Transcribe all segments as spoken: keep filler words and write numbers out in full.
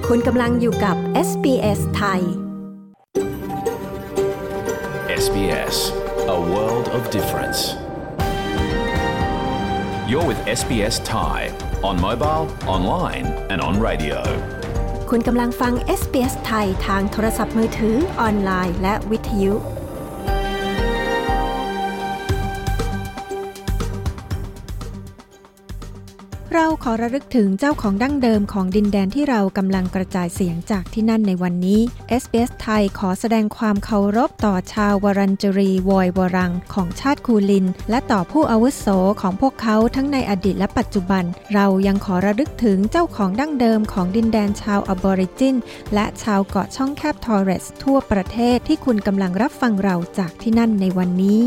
คุณกำลังอยู่กับ เอส บี เอส ไทยเอส บี เอส, a world of difference. You're with เอส บี เอส Thai on mobile, online and on radio. คุณกำลังฟัง เอส บี เอส ไทยทางโทรศัพท์มือถือออนไลน์และวิทยุเราขอระลึกถึงเจ้าของดั้งเดิมของดินแดนที่เรากำลังกระจายเสียงจากที่นั่นในวันนี้ เอส บี เอส ไทยขอแสดงความเคารพต่อชาววรัญจรีวอยวรังของชาติคูลินและต่อผู้อาวุโสของพวกเขาทั้งในอดีตและปัจจุบันเรายังขอระลึกถึงเจ้าของดั้งเดิมของดินแดนชาวอบอริจินและชาวเกาะช่องแคบทอร์เรสทั่วประเทศที่คุณกำลังรับฟังเราจากที่นั่นในวันนี้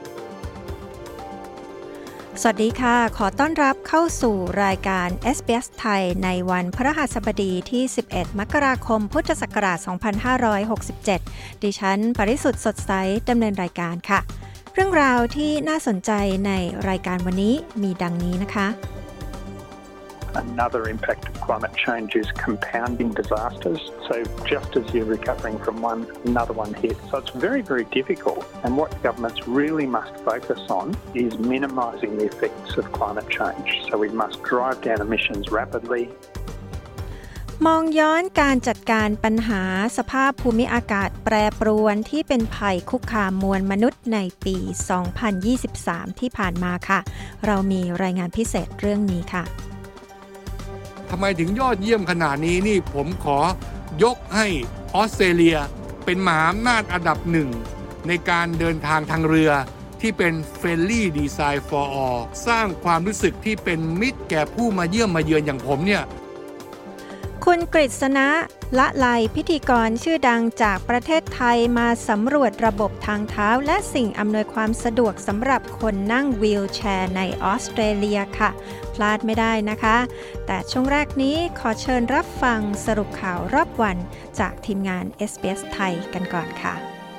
สวัสดีค่ะขอต้อนรับเข้าสู่รายการ เอส บี เอส ไทยในวันพฤหัสบดีที่สิบเอ็ดมกราคมพุทธศักราชสองพันห้าร้อยหกสิบเจ็ดดิฉันปริสุทธิ์สดใสดำเนินรายการค่ะเรื่องราวที่น่าสนใจในรายการวันนี้มีดังนี้นะคะ Another impact of climate change is compounding disasters. So just as you're recovering from one, another one hits. So it's very, very difficult. And what governments really must focus on is minimising the effects of climate change. So we must drive down emissions rapidly. มองย้อนการจัดการปัญหาสภาพภูมิอากาศแปรปรวนที่เป็นภัยคุกคามมวลมนุษย์ในปีสองพันยี่สิบสามที่ผ่านมาค่ะเรามีรายงานพิเศษเรื่องนี้ค่ะทำไมถึงยอดเยี่ยมขนาดนี้นี่ผมขอยกให้ออสเตรเลียเป็นมหาอำนาจอันดับหนึ่งในการเดินทางทางเรือที่เป็น Friendly Design for All สร้างความรู้สึกที่เป็นมิตรแก่ผู้มาเยี่ยมมาเยือนอย่างผมเนี่ยคุณกฤษณะละไลพิธีกรชื่อดังจากประเทศไทยมาสำรวจระบบทางเท้าและสิ่งอำนวยความสะดวกสำหรับคนนั่งวีลแชร์ในออสเตรเลียค่ะพลาดไม่ได้นะคะแต่ช่วงแรกนี้ขอเชิญรับฟังสรุปข่าวรอบวันจากทีมงาน เอส บี เอส ไทยกันก่อนค่ะ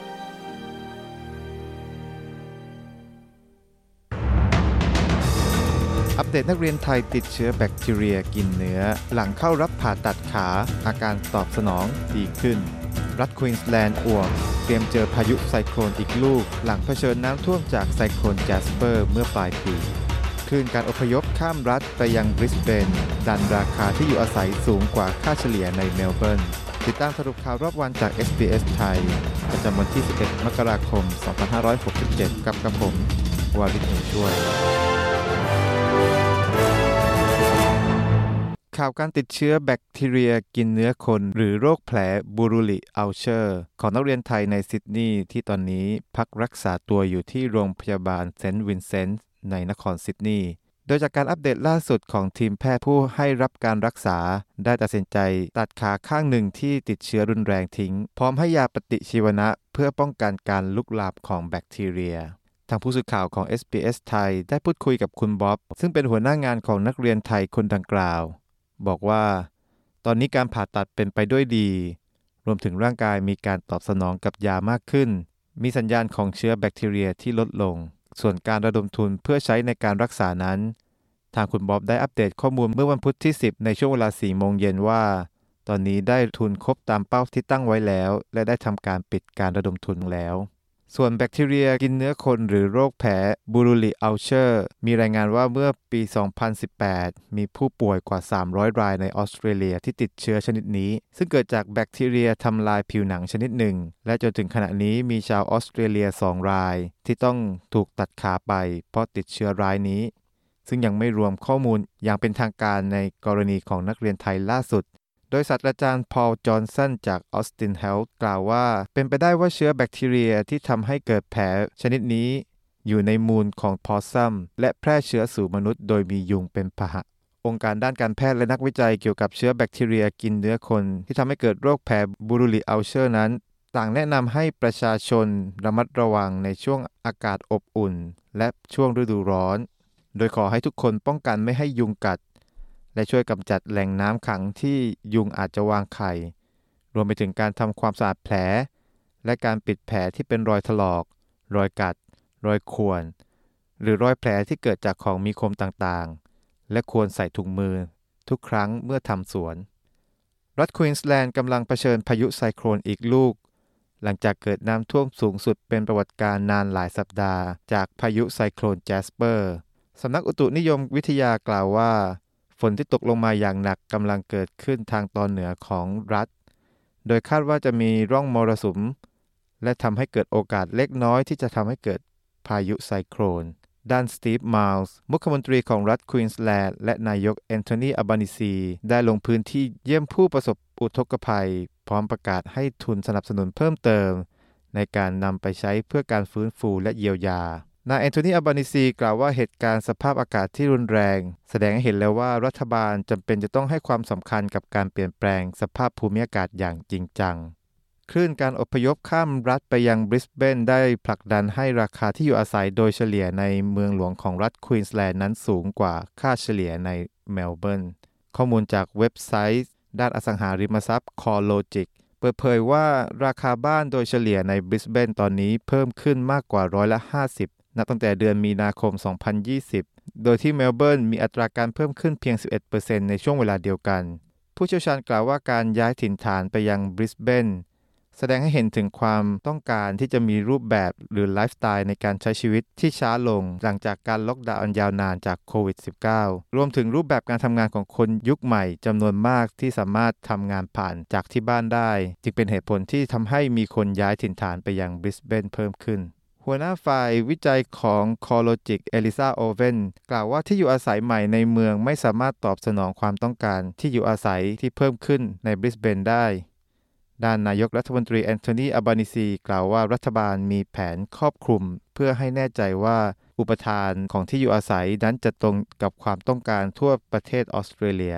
อัปเดตนักเรียนไทยติดเชื้อแบคทีเรียกินเนื้อหลังเข้ารับผ่าตัดขาอาการตอบสนองดีขึ้นรัฐควีนส์แลนด์อ่วมเตรียมเจอพายุไซโคลนอีกลูกหลังเผชิญน้ำท่วมจากไซโคลนแจสเปอร์เมื่อปลายปีคลื่นการอพยพข้ามรัฐไปยังบริสเบนดันราคาที่อยู่อาศัยสูงกว่าค่าเฉลี่ยในเมลเบิร์นติดตามสรุปข่าวรอบวันจาก เอส บี เอส ไทยประจำวันที่สิบเอ็ดมกราคมสองพันห้าร้อยหกสิบเจ็ดกับกระผมวาริศ เหมช่วยข่าวการติดเชื้อแบคทีเรียกินเนื้อคนหรือโรคแผลบูรูลิอัลเชอร์ของนักเรียนไทยในซิดนีย์ที่ตอนนี้พักรักษาตัวอยู่ที่โรงพยาบาลเซนต์วินเซนต์ในนครซิดนีย์โดยจากการอัปเดตล่าสุดของทีมแพทย์ผู้ให้รับการรักษาได้ตัดสินใจตัดขาข้างหนึ่งที่ติดเชื้อรุนแรงทิ้งพร้อมให้ยาปฏิชีวนะเพื่อป้องกันการลุกลามของแบคทีเรียทางผู้สื่อข่าวของ เอส บี เอส ไทยได้พูดคุยกับคุณบ๊อบซึ่งเป็นหัวหน้างานของนักเรียนไทยคนดังกล่าวบอกว่าตอนนี้การผ่าตัดเป็นไปด้วยดีรวมถึงร่างกายมีการตอบสนองกับยามากขึ้นมีสัญญาณของเชื้อแบคทีเรียที่ลดลงส่วนการระดมทุนเพื่อใช้ในการรักษานั้นทางคุณบ๊อบได้อัปเดตข้อมูลเมื่อวันพุธที่สิบในช่วงเวลา สี่โมงเย็นว่าตอนนี้ได้ทุนครบตามเป้าที่ตั้งไว้แล้วและได้ทำการปิดการระดมทุนแล้วส่วนแบคทีเรียกินเนื้อคนหรือโรคแผลบูรูลิอัลเชอร์มีรายงานว่าเมื่อปีสองพันสิบแปดมีผู้ป่วยกว่าสามร้อยรายในออสเตรเลียที่ติดเชื้อชนิดนี้ซึ่งเกิดจากแบคทีเรียทำลายผิวหนังชนิดหนึ่งและจนถึงขณะนี้มีชาวออสเตรเลียสองรายที่ต้องถูกตัดขาไปเพราะติดเชื้อรายนี้ซึ่งยังไม่รวมข้อมูลอย่างเป็นทางการในกรณีของนักเรียนไทยล่าสุดโดยศาสตราจารย์พอลจอห์นสันจาก Austin Health กล่าวว่าเป็นไปได้ว่าเชื้อแบคทีเรียที่ทำให้เกิดแผลชนิดนี้อยู่ในมูลของพอซัมและแพร่เชื้อสู่มนุษย์โดยมียุงเป็นพาหะองค์การด้านการแพทย์และนักวิจัยเกี่ยวกับเชื้อแบคทีเรียกินเนื้อคนที่ทำให้เกิดโรคแผลบูรูลิอัลเชอร์นั้นต่างแนะนำให้ประชาชนระมัดระวังในช่วงอากาศอบอุ่นและช่วงฤดูร้อนโดยขอให้ทุกคนป้องกันไม่ให้ยุงกัดและช่วยกำจัดแหล่งน้ำขังที่ยุงอาจจะวางไข่รวมไปถึงการทำความสะอาดแผลและการปิดแผลที่เป็นรอยถลอกรอยกัดรอยข่วนหรือรอยแผลที่เกิดจากของมีคมต่างๆและควรใส่ถุงมือทุกครั้งเมื่อทำสวนรัฐควีนสแลนด์กำลังเผชิญพายุไซโคลนอีกลูกหลังจากเกิดน้ำท่วมสูงสุดเป็นประวัติการณ์นานหลายสัปดาห์จากพายุไซโคลนแจสเปอร์สำนักอุตุนิยมวิทยากล่าวว่าฝนที่ตกลงมาอย่างหนักกำลังเกิดขึ้นทางตอนเหนือของรัฐโดยคาดว่าจะมีร่องมรสุมและทำให้เกิดโอกาสเล็กน้อยที่จะทำให้เกิดพายุไซโคลนด้านสตีฟมัลส์มุขมนตรีของรัฐควีนสแลนด์และนายกแอนโทนีอัลบานิซีได้ลงพื้นที่เยี่ยมผู้ประสบอุทกภัยพร้อมประกาศให้ทุนสนับสนุนเพิ่มเติมในการนำไปใช้เพื่อการฟื้นฟูและเยียวยานายแอนโทนีอัลบานิซีกล่าวว่าเหตุการณ์สภาพอากาศที่รุนแรงแสดงให้เห็นแล้วว่ารัฐบาลจำเป็นจะต้องให้ความสำคัญกับการเปลี่ยนแปลงสภาพภูมิอากาศอย่างจริงจังคลื่นการอพยพข้ามรัฐไปยังบริสเบนได้ผลักดันให้ราคาที่อยู่อาศัยโดยเฉลี่ยในเมืองหลวงของรัฐควีนสแลนด์นั้นสูงกว่าค่าเฉลี่ยในเมลเบิร์นข้อมูลจากเว็บไซต์ด้านอสังหาริมทรัพย์ CoreLogic เปิดเผยว่าราคาบ้านโดยเฉลี่ยในบริสเบนตอนนี้เพิ่มขึ้นมากกว่าร้อยละห้าสิบนับตั้งแต่เดือนมีนาคมสองพันยี่สิบโดยที่เมลเบิร์นมีอัตราการเพิ่มขึ้นเพียง สิบเอ็ดเปอร์เซ็นต์ ในช่วงเวลาเดียวกันผู้เชี่ยวชาญกล่าวว่าการย้ายถิ่นฐานไปยังบริสเบนแสดงให้เห็นถึงความต้องการที่จะมีรูปแบบหรือไลฟ์สไตล์ในการใช้ชีวิตที่ช้าลงหลังจากการล็อกดาวน์อันยาวนานจากโควิด สิบเก้า รวมถึงรูปแบบการทำงานของคนยุคใหม่จำนวนมากที่สามารถทำงานผ่านจากที่บ้านได้จึงเป็นเหตุผลที่ทำให้มีคนย้ายถิ่นฐานไปยังบริสเบนเพิ่มขึ้นหัวหน้าฝ่ายวิจัยของ CoreLogic เอลิซาโอเวนกล่าวว่าที่อยู่อาศัยใหม่ในเมืองไม่สามารถตอบสนองความต้องการที่อยู่อาศัยที่เพิ่มขึ้นในบริสเบนได้ด้านนายกรัฐมนตรีแอนโทนีอัลบานิซีกล่าวว่ารัฐบาลมีแผนครอบคลุมเพื่อให้แน่ใจว่าอุปทานของที่อยู่อาศัยนั้นจะตรงกับความต้องการทั่วประเทศออสเตรเลีย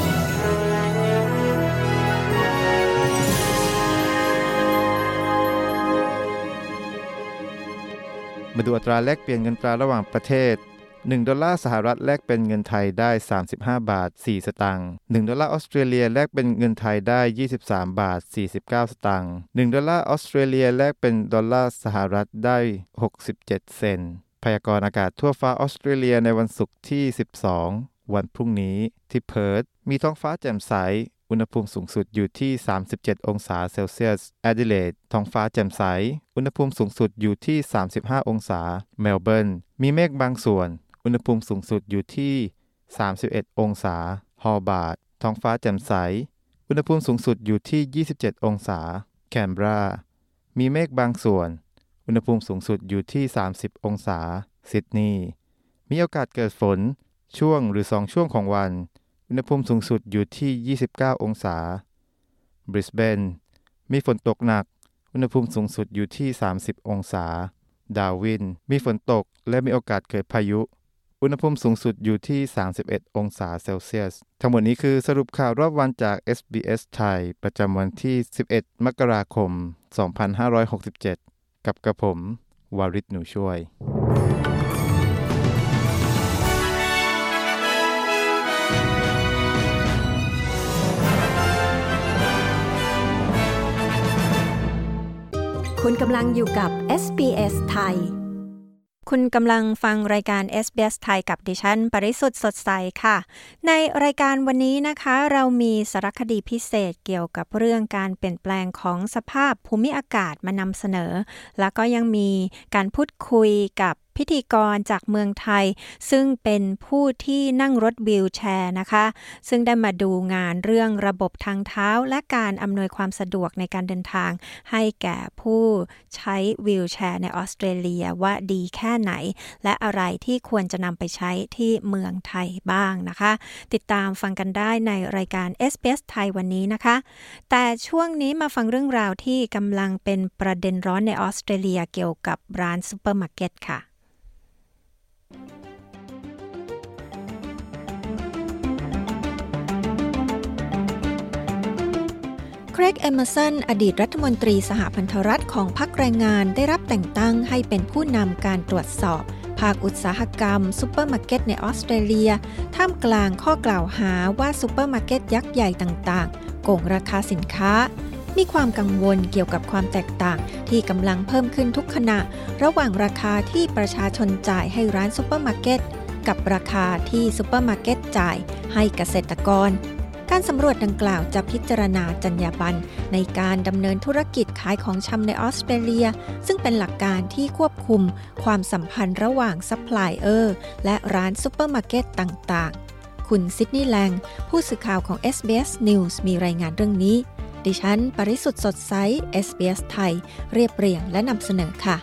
มาดูอัตราแลกเปลี่ยนเงินตราระหว่างประเทศหนึ่งดอลลาร์สหรัฐแลกเป็นเงินไทยได้สามสิบห้าบาทสี่สตางค์หนึ่งดอลลาร์ออสเตรเลียแลกเป็นเงินไทยได้ยี่สิบสามบาทสี่สิบเก้าสตางค์หนึ่งดอลลาร์ออสเตรเลียแลกเป็นดอลลาร์สหรัฐได้หกสิบเจ็ดเซนต์พยากรณ์อากาศทั่วฟ้าออสเตรเลียในวันศุกร์ที่สิบสองวันพรุ่งนี้ที่เพิร์ธมีท้องฟ้าแจ่มใสอุณหภูมิสูงสุดอยู่ที่สามสิบเจ็ดองศาเซลเซียสแอดิเลดท้องฟ้าแจ่มใสอุณหภูมิสูงสุดอยู่ที่สามสิบห้าองศาเมลเบิร์นมีเมฆบางส่วนอุณหภูมิสูงสุดอยู่ที่สามสิบเอ็ดองศาฮอบาร์ตท้องฟ้าแจ่มใสอุณหภูมิสูงสุดอยู่ที่ยี่สิบเจ็ดองศาแคนเบรามีเมฆบางส่วนอุณหภูมิสูงสุดอยู่ที่สามสิบองศาซิดนีย์มีโอกาสเกิดฝนช่วงหรือสองช่วงของวันอุณหภูมิสูงสุดอยู่ที่ยี่สิบเก้าองศาบริสเบนมีฝนตกหนักอุณหภูมิสูงสุดอยู่ที่สามสิบองศาดาร์วินมีฝนตกและมีโอกาสเกิดพายุอุณหภูมิสูงสุดอยู่ที่สามสิบเอ็ดองศาเซลเซียสทั้งหมดนี้คือสรุปข่าวรอบวันจาก เอส บี เอส ไทยประจำวันที่สิบเอ็ดมกราคมสองพันห้าร้อยหกสิบเจ็ดกับกระผมวาริศหนูช่วยคุณกำลังอยู่กับ เอส บี เอส ไทยคุณกำลังฟังรายการ เอส บี เอส ไทยกับดิฉันปริสุทธิ์สดใสค่ะในรายการวันนี้นะคะเรามีสารคดีพิเศษเกี่ยวกับเรื่องการเปลี่ยนแปลงของสภาพภูมิอากาศมานำเสนอแล้วก็ยังมีการพูดคุยกับพิธีกรจากเมืองไทยซึ่งเป็นผู้ที่นั่งรถวีลแชร์นะคะซึ่งได้มาดูงานเรื่องระบบทางเท้าและการอำนวยความสะดวกในการเดินทางให้แก่ผู้ใช้วีลแชร์ในออสเตรเลียว่าดีแค่ไหนและอะไรที่ควรจะนำไปใช้ที่เมืองไทยบ้างนะคะติดตามฟังกันได้ในรายการ เอส บี เอส ไทยวันนี้นะคะแต่ช่วงนี้มาฟังเรื่องราวที่กำลังเป็นประเด็นร้อนในออสเตรเลียเกี่ยวกับร้านซุปเปอร์มาร์เก็ตค่ะเครก เอมเมอร์สันอดีตรัฐมนตรีสหพันธรัฐของพรรคแรงงานได้รับแต่งตั้งให้เป็นผู้นำการตรวจสอบภาคอุตสาหกรรมซุปเปอร์มาร์เก็ตในออสเตรเลียท่ามกลางข้อกล่าวหาว่าซุปเปอร์มาร์เก็ตยักษ์ใหญ่ต่างๆโกงราคาสินค้ามีความกังวลเกี่ยวกับความแตกต่างที่กำลังเพิ่มขึ้นทุกขณะระหว่างราคาที่ประชาชนจ่ายให้ร้านซุปเปอร์มาร์เก็ตกับราคาที่ซุปเปอร์มาร์เก็ตจ่ายให้เกษตรกรการสำรวจดังกล่าวจะพิจารณาจรรยาบรรณในการดำเนินธุรกิจขายของชำในออสเตรเลียซึ่งเป็นหลักการที่ควบคุมความสัมพันธ์ระหว่างซัพพลายเออร์และร้านซุปเปอร์มาร์เก็ตต่างๆคุณซิดนีย์แลงผู้สื่อข่าวของ เอส บี เอส News มีรายงานเรื่องนี้ดิฉันปริสุทธิ์สดใส เอส บี เอส ไทยเรียบเรียงและนำเสนอค่ะ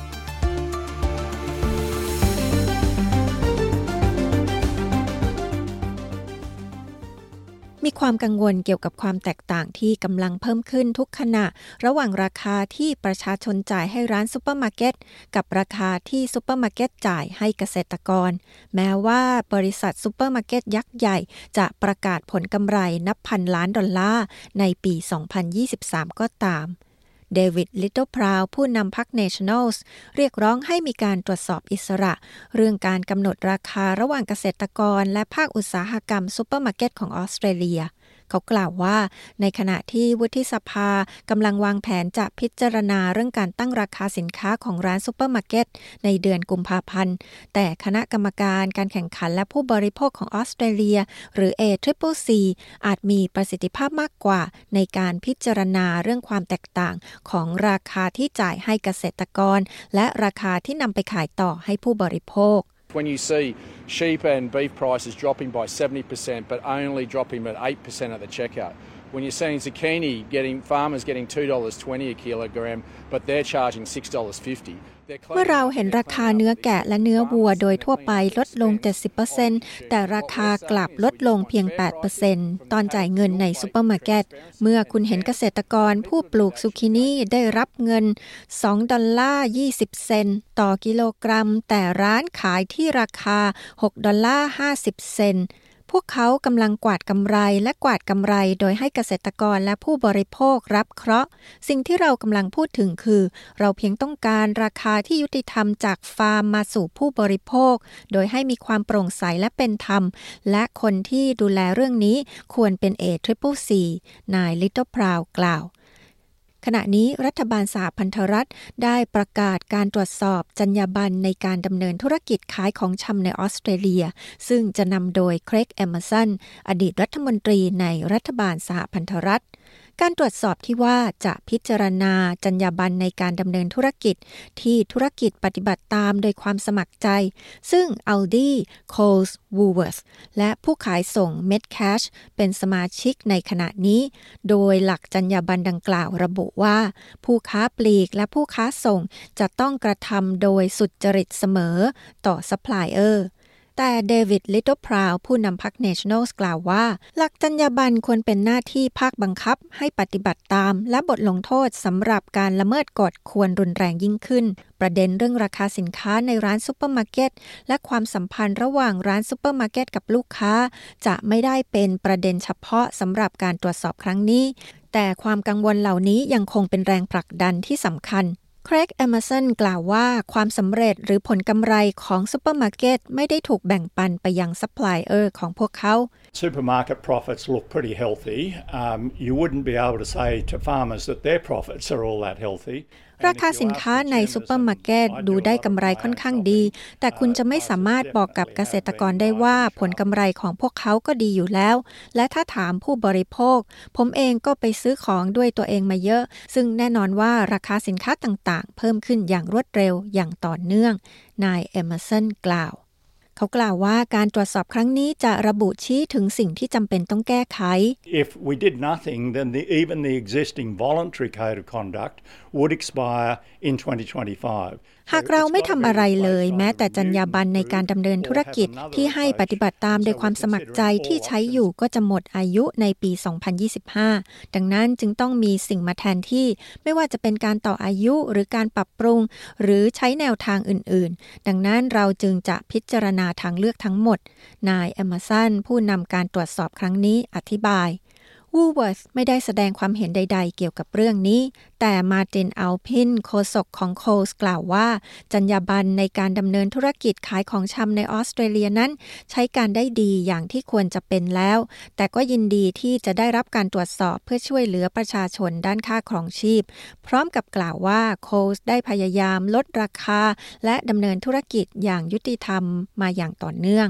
มีความกังวลเกี่ยวกับความแตกต่างที่กำลังเพิ่มขึ้นทุกขณะระหว่างราคาที่ประชาชนจ่ายให้ร้านซุปเปอร์มาร์เก็ตกับราคาที่ซุปเปอร์มาร์เก็ตจ่ายให้เกษตรกรแม้ว่าบริษัทซุปเปอร์มาร์เก็ตยักษ์ใหญ่จะประกาศผลกำไรนับพันล้านดอลลาร์ในปี สองพันยี่สิบสาม ก็ตามเดวิด ลิตเติ้ลพราวด์ผู้นำพรรค Nationals เรียกร้องให้มีการตรวจสอบอิสระเรื่องการกำหนดราคาระหว่างเกษตรกรและภาคอุตสาหกรรมซุปเปอร์มาร์เก็ตของออสเตรเลียเขากล่าวว่าในขณะที่วุฒิสภากำลังวางแผนจะพิจารณาเรื่องการตั้งราคาสินค้าของร้านซุปเปอร์มาร์เก็ตในเดือนกุมภาพันธ์แต่คณะกรรมการการแข่งขันและผู้บริโภคของออสเตรเลียหรือ เอ ซี ซี ซี อาจมีประสิทธิภาพมากกว่าในการพิจารณาเรื่องความแตกต่างของราคาที่จ่ายให้เกษตรกรและราคาที่นำไปขายต่อให้ผู้บริโภค When you see sheep and beef prices dropping by seventy percent but only dropping at eight percent at the checkout, when you're seeing zucchini getting farmers getting two dollars twenty a kilogram but they're charging six dollars fifty เมื่อเราเห็นราคาเนื้อแกะและเนื้อวัวโดยทั่วไปลดลง เจ็ดสิบเปอร์เซ็นต์ แต่ราคากลับลดลงเพียง แปดเปอร์เซ็นต์ ตอนจ่ายเงินในซุปเปอร์มาร์เก็ตเมื่อคุณเห็นเกษตรกรผู้ปลูกซูกินี่ได้รับเงินสองดอลลาร์ยี่สิบเซนต์ต่อกิโลกรัมแต่ร้านขายที่ราคาหกดอลลาร์ห้าสิบเซนต์พวกเขากำลังกวาดกำไรและกวาดกำไรโดยให้เกษตรกรและผู้บริโภครับเคราะห์สิ่งที่เรากำลังพูดถึงคือเราเพียงต้องการราคาที่ยุติธรรมจากฟาร์มมาสู่ผู้บริโภคโดยให้มีความโปร่งใสและเป็นธรรมและคนที่ดูแลเรื่องนี้ควรเป็น เอ ซี ซี ซี นาย ลิตเติ้ลพราวด์กล่าวขณะนี้รัฐบาลสหพันธรัฐได้ประกาศการตรวจสอบจรรยาบรรณในการดำเนินธุรกิจขายของชำในออสเตรเลียซึ่งจะนำโดยเครก แอมเมอร์สันอดีตรัฐมนตรีในรัฐบาลสหพันธรัฐการตรวจสอบที่ว่าจะพิจารณาจรรยาบรรณในการดำเนินธุรกิจที่ธุรกิจปฏิบัติตามโดยความสมัครใจซึ่ง Aldi, Coles, Woolworths และผู้ขายส่ง Metcash เป็นสมาชิกในขณะนี้โดยหลักจรรยาบรรณดังกล่าวระบุว่าผู้ค้าปลีกและผู้ค้าส่งจะต้องกระทำโดยสุจริตเสมอต่อซัพพลายเออร์แต่เดวิด ลิตเติ้ลพราวด์ผู้นำพรรค Nationals กล่าวว่าหลักจรรยาบรรณควรเป็นหน้าที่ภาคบังคับให้ปฏิบัติตามและบทลงโทษสำหรับการละเมิดกฎควรรุนแรงยิ่งขึ้นประเด็นเรื่องราคาสินค้าในร้านซุปเปอร์มาร์เก็ตและความสัมพันธ์ระหว่างร้านซุปเปอร์มาร์เก็ตกับลูกค้าจะไม่ได้เป็นประเด็นเฉพาะสำหรับการตรวจสอบครั้งนี้แต่ความกังวลเหล่านี้ยังคงเป็นแรงผลักดันที่สำคัญเครก แอมเมอร์สันกล่าวว่าความสำเร็จหรือผลกำไรของซุปเปอร์มาร์เก็ตไม่ได้ถูกแบ่งปันไปยังซัพพลายเออร์ของพวกเขา Supermarket profits look pretty healthy. Um, you wouldn't be able to say to farmers that their profits are all that healthy. ราคาสินค้าในซุปเปอร์มาร์เก็ตดูได้กำไรค่อนข้างดีแต่คุณจะไม่สามารถบอกกับเกษตรกรได้ว่าผลกำไรของพวกเขาก็ดีอยู่แล้วและถ้าถามผู้บริโภคผมเองก็ไปซื้อของด้วยตัวเองมาเยอะซึ่งแน่นอนว่าราคาสินค้าต่างๆเพิ่มขึ้นอย่างรวดเร็วอย่างต่อเนื่องนาย แอมเมอร์สันกล่าวเขากล่าวว่าการตรวจสอบครั้งนี้จะระบุชี้ถึงสิ่งที่จำเป็นต้องแก้ไข If we did nothing, then the, even the existing voluntary code of conduct would expire in twenty twenty-five. หากเราไม่ทำอะไรเลยแม้แต่จรรยาบรรณในการดำเนินธุรกิจที่ให้ปฏิบัติตามโดยความสมัครใจที่ใช้อยู่ก็จะหมดอายุในปี สองพันยี่สิบห้า ดังนั้นจึงต้องมีสิ่งมาแทนที่ไม่ว่าจะเป็นการต่ออายุหรือการปรับปรุงหรือใช้แนวทางอื่นๆดังนั้นเราจึงจะพิจารณาทางเลือกทั้งหมดนาย แอมเมอร์สันผู้นำการตรวจสอบครั้งนี้อธิบายWoolworths ไม่ได้แสดงความเห็นใดๆเกี่ยวกับเรื่องนี้แต่มาร์ติน อัลพินโฆษกของ Coles กล่าวว่าจรรยาบรรณในการดำเนินธุรกิจขายของชำในออสเตรเลียนั้นใช้การได้ดีอย่างที่ควรจะเป็นแล้วแต่ก็ยินดีที่จะได้รับการตรวจสอบเพื่อช่วยเหลือประชาชนด้านค่าครองชีพพร้อมกับกล่าวว่า Coles ได้พยายามลดราคาและดำเนินธุรกิจอย่างยุติธรรมมาอย่างต่อเนื่อง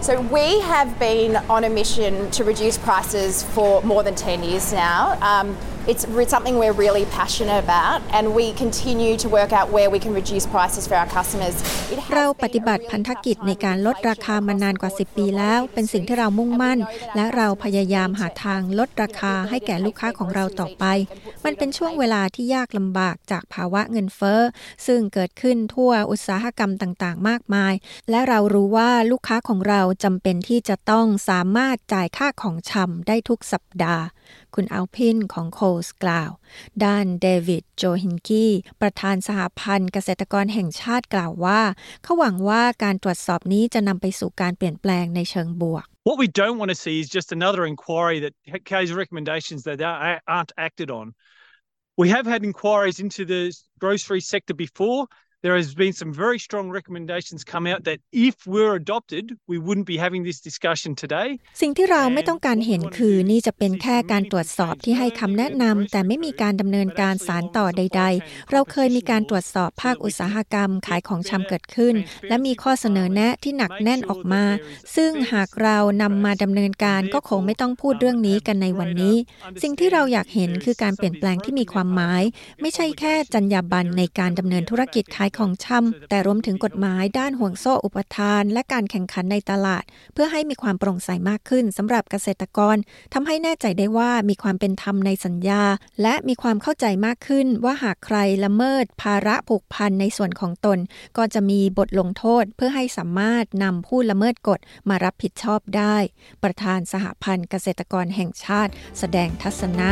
So we have been on a mission to reduce prices for more than ten years now. Um, it's something we're really passionate about and we continue to work out where we can reduce prices for our customers. เราปฏิบัติพันธกิจในการลดราคามานานกว่าสิบปีแล้วเป็นสิ่งที่เรามุ่งมั่นและเราพยายามหาทางลดราคาให้แก่ลูกค้าของเราต่อไปมันเป็นช่วงเวลาที่ยากลำบากจากภาวะเงินเฟ้อซึ่งเกิดขึ้นทั่วอุตสาหกรรมต่างๆมากมายและเรารู้ว่าลูกค้าของเราจำเป็นที่จะต้องสามารถจ่ายค่าของชำได้ทุกสัปดาห์คุณอัลพินของโคลส์กล่าวด้านเดวิดโจฮินกี้ประธานสหพันธ์เกษตรกรแห่งชาติกล่าวว่าเขาหวังว่าการตรวจสอบนี้จะนำไปสู่การเปลี่ยนแปลงในเชิงบวก What we don't want to see is just another inquiry that carries recommendations that aren't acted on. We have had inquiries into the grocery sector before.There has been some very strong recommendations come out that if we're adopted, we wouldn't be having this discussion today. สิ่งที่เราไม่ต้องการเห็นคือนี่จะเป็นแค่การตรวจสอบที่ให้คำแนะนำแต่ไม่มีการดำเนินการสานต่อใดๆเราเคยมีการตรวจสอบภาคอุตสาหกรรมขายของชำเกิดขึ้นและมีข้อเสนอแนะที่หนักแน่นออกมาซึ่งหากเรานำมาดำเนินการก็คงไม่ต้องพูดเรื่องนี้กันในวันนี้สิ่งที่เราอยากเห็นคือการเปลี่ยนแปลงที่มีความหมายไม่ใช่แค่จรรยาบรรณในการดำเนินธุรกิจขายของชำแต่รวมถึงกฎหมายด้านห่วงโซ่อุปทานและการแข่งขันในตลาดเพื่อให้มีความโปร่งใสมากขึ้นสำหรับเกษตรกรทำให้แน่ใจได้ว่ามีความเป็นธรรมในสัญญาและมีความเข้าใจมากขึ้นว่าหากใครละเมิดภาระผูกพันในส่วนของตนก็จะมีบทลงโทษเพื่อให้สามารถนำผู้ละเมิดกฎมารับผิดชอบได้ประธานสหพันธ์เกษตรกรแห่งชาติแสดงทัศนะ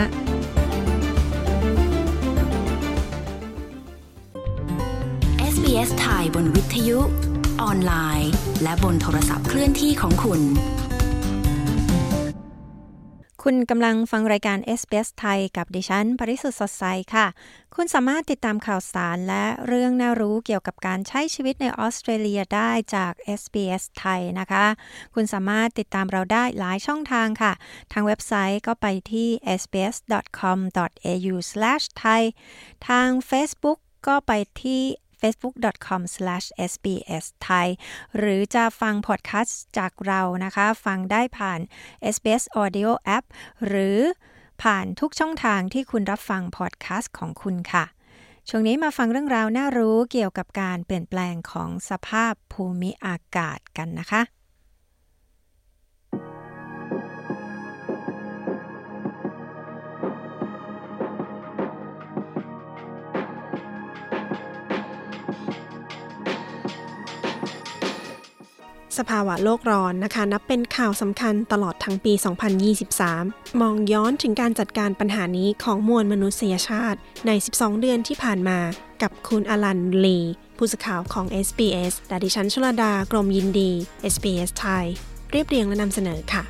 เอส บี เอส ไทยบนวิทยุออนไลน์และบนโทรศัพท์เคลื่อนที่ของคุณคุณกำลังฟังรายการ เอส บี เอส ไทยกับดิฉันปริสุทธิ์สดใสค่ะคุณสามารถติดตามข่าวสารและเรื่องน่ารู้เกี่ยวกับการใช้ชีวิตในออสเตรเลียได้จาก เอส บี เอส ไทยนะคะคุณสามารถติดตามเราได้หลายช่องทางค่ะทางเว็บไซต์ก็ไปที่ เอส บี เอส ดอท คอม ดอท เอ ยู สแลช ไทย ทาง Facebook ก็ไปที่เฟซบุ๊ก ดอท คอม สแลช เอส บี เอส ไทย หรือจะฟังพอดแคสต์จากเรานะคะฟังได้ผ่าน เอส บี เอส Audio App หรือผ่านทุกช่องทางที่คุณรับฟังพอดแคสต์ของคุณค่ะช่วงนี้มาฟังเรื่องราวน่ารู้เกี่ยวกับการเปลี่ยนแปลงของสภาพภูมิอากาศกันนะคะสภาวะโลกร้อนนะคะนับเป็นข่าวสำคัญตลอดทั้งปี สองพันยี่สิบสาม มองย้อนถึงการจัดการปัญหานี้ของมวลมนุษยชาติใน สิบสอง เดือนที่ผ่านมากับคุณอลัน ลี ผู้สื่อข่าวของ เอส บี เอส และดิฉันชลดากรมยินดี เอส บี เอส ไทยเรียบเรียงและนำเสนอค่ะ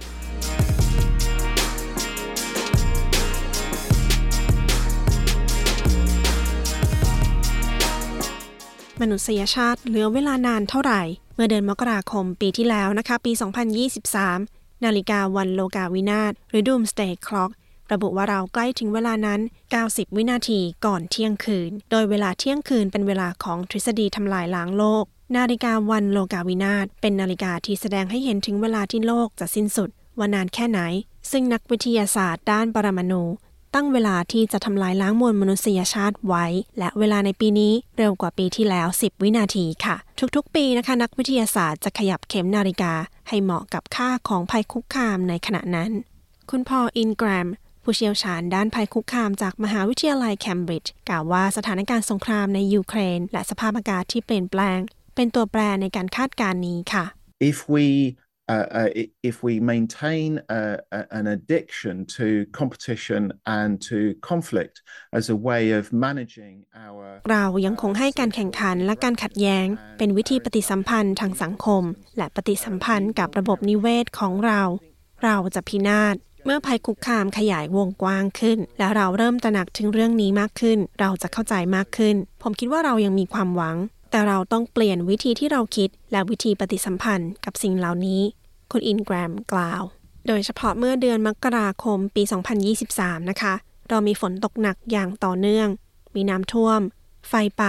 มนุษยชาติเหลือเวลานานเท่าไหร่เมื่อเดือนมกราคมปีที่แล้วนะคะปี สองพันยี่สิบสาม นาฬิกาวันโลกาวินาศหรือ Doomsday Clock ระบุว่าเราใกล้ถึงเวลานั้นเก้าสิบวินาทีก่อนเที่ยงคืนโดยเวลาเที่ยงคืนเป็นเวลาของทฤษฎีทำลายล้างโลกนาฬิกาวันโลกาวินาศเป็นนาฬิกาที่แสดงให้เห็นถึงเวลาที่โลกจะสิ้นสุดว่านานแค่ไหนซึ่งนักวิทยาศาสตร์ด้านปรมาณูตั้งเวลาที่จะทำลายล้างมวลมนุษยชาติไว้และเวลาในปีนี้เร็วกว่าปีที่แล้วสิบวินาทีค่ะทุกๆปีนะคะนักวิทยาศาสตร์จะขยับเข็มนาฬิกาให้เหมาะกับค่าของภัยคุกคามในขณะนั้นคุณพอล อินแกรมผู้เชี่ยวชาญด้านภัยคุกคามจากมหาวิทยาลัยเคมบริดจ์กล่าวว่าสถานการณ์สงครามในยูเครนและสภาพอากาศที่เปลี่ยนแปลงเป็นตัวแปรในการคาดการณ์นี้ค่ะ If we Uh, uh, if we maintain uh, an addiction to competition and to conflict as a way of managing our เรายังคงให้การแข่งขันและการขัดแย้งเป็นวิธีปฏิสัมพันธ์ทางสังคมและปฏิสัมพันธ์กับระบบนิเวศของเราเราจะพินาศเมื่อภัยคุกคามขยายวงกว้างขึ้นและเราเริ่มตระหนักถึงเรื่องนี้มากขึ้นเราจะเข้าใจมากขึ้นผมคิดว่าเรายังมีความหวังแต่เราต้องเปลี่ยนวิธีที่เราคิดและวิธีปฏิสัมพันธ์กับสิ่งเหล่านี้คุณอินแกรมกล่าวโดยเฉพาะเมื่อเดือนมกราคมปี สองพันยี่สิบสาม นะคะเรามีฝนตกหนักอย่างต่อเนื่องมีน้ำท่วมไฟป่า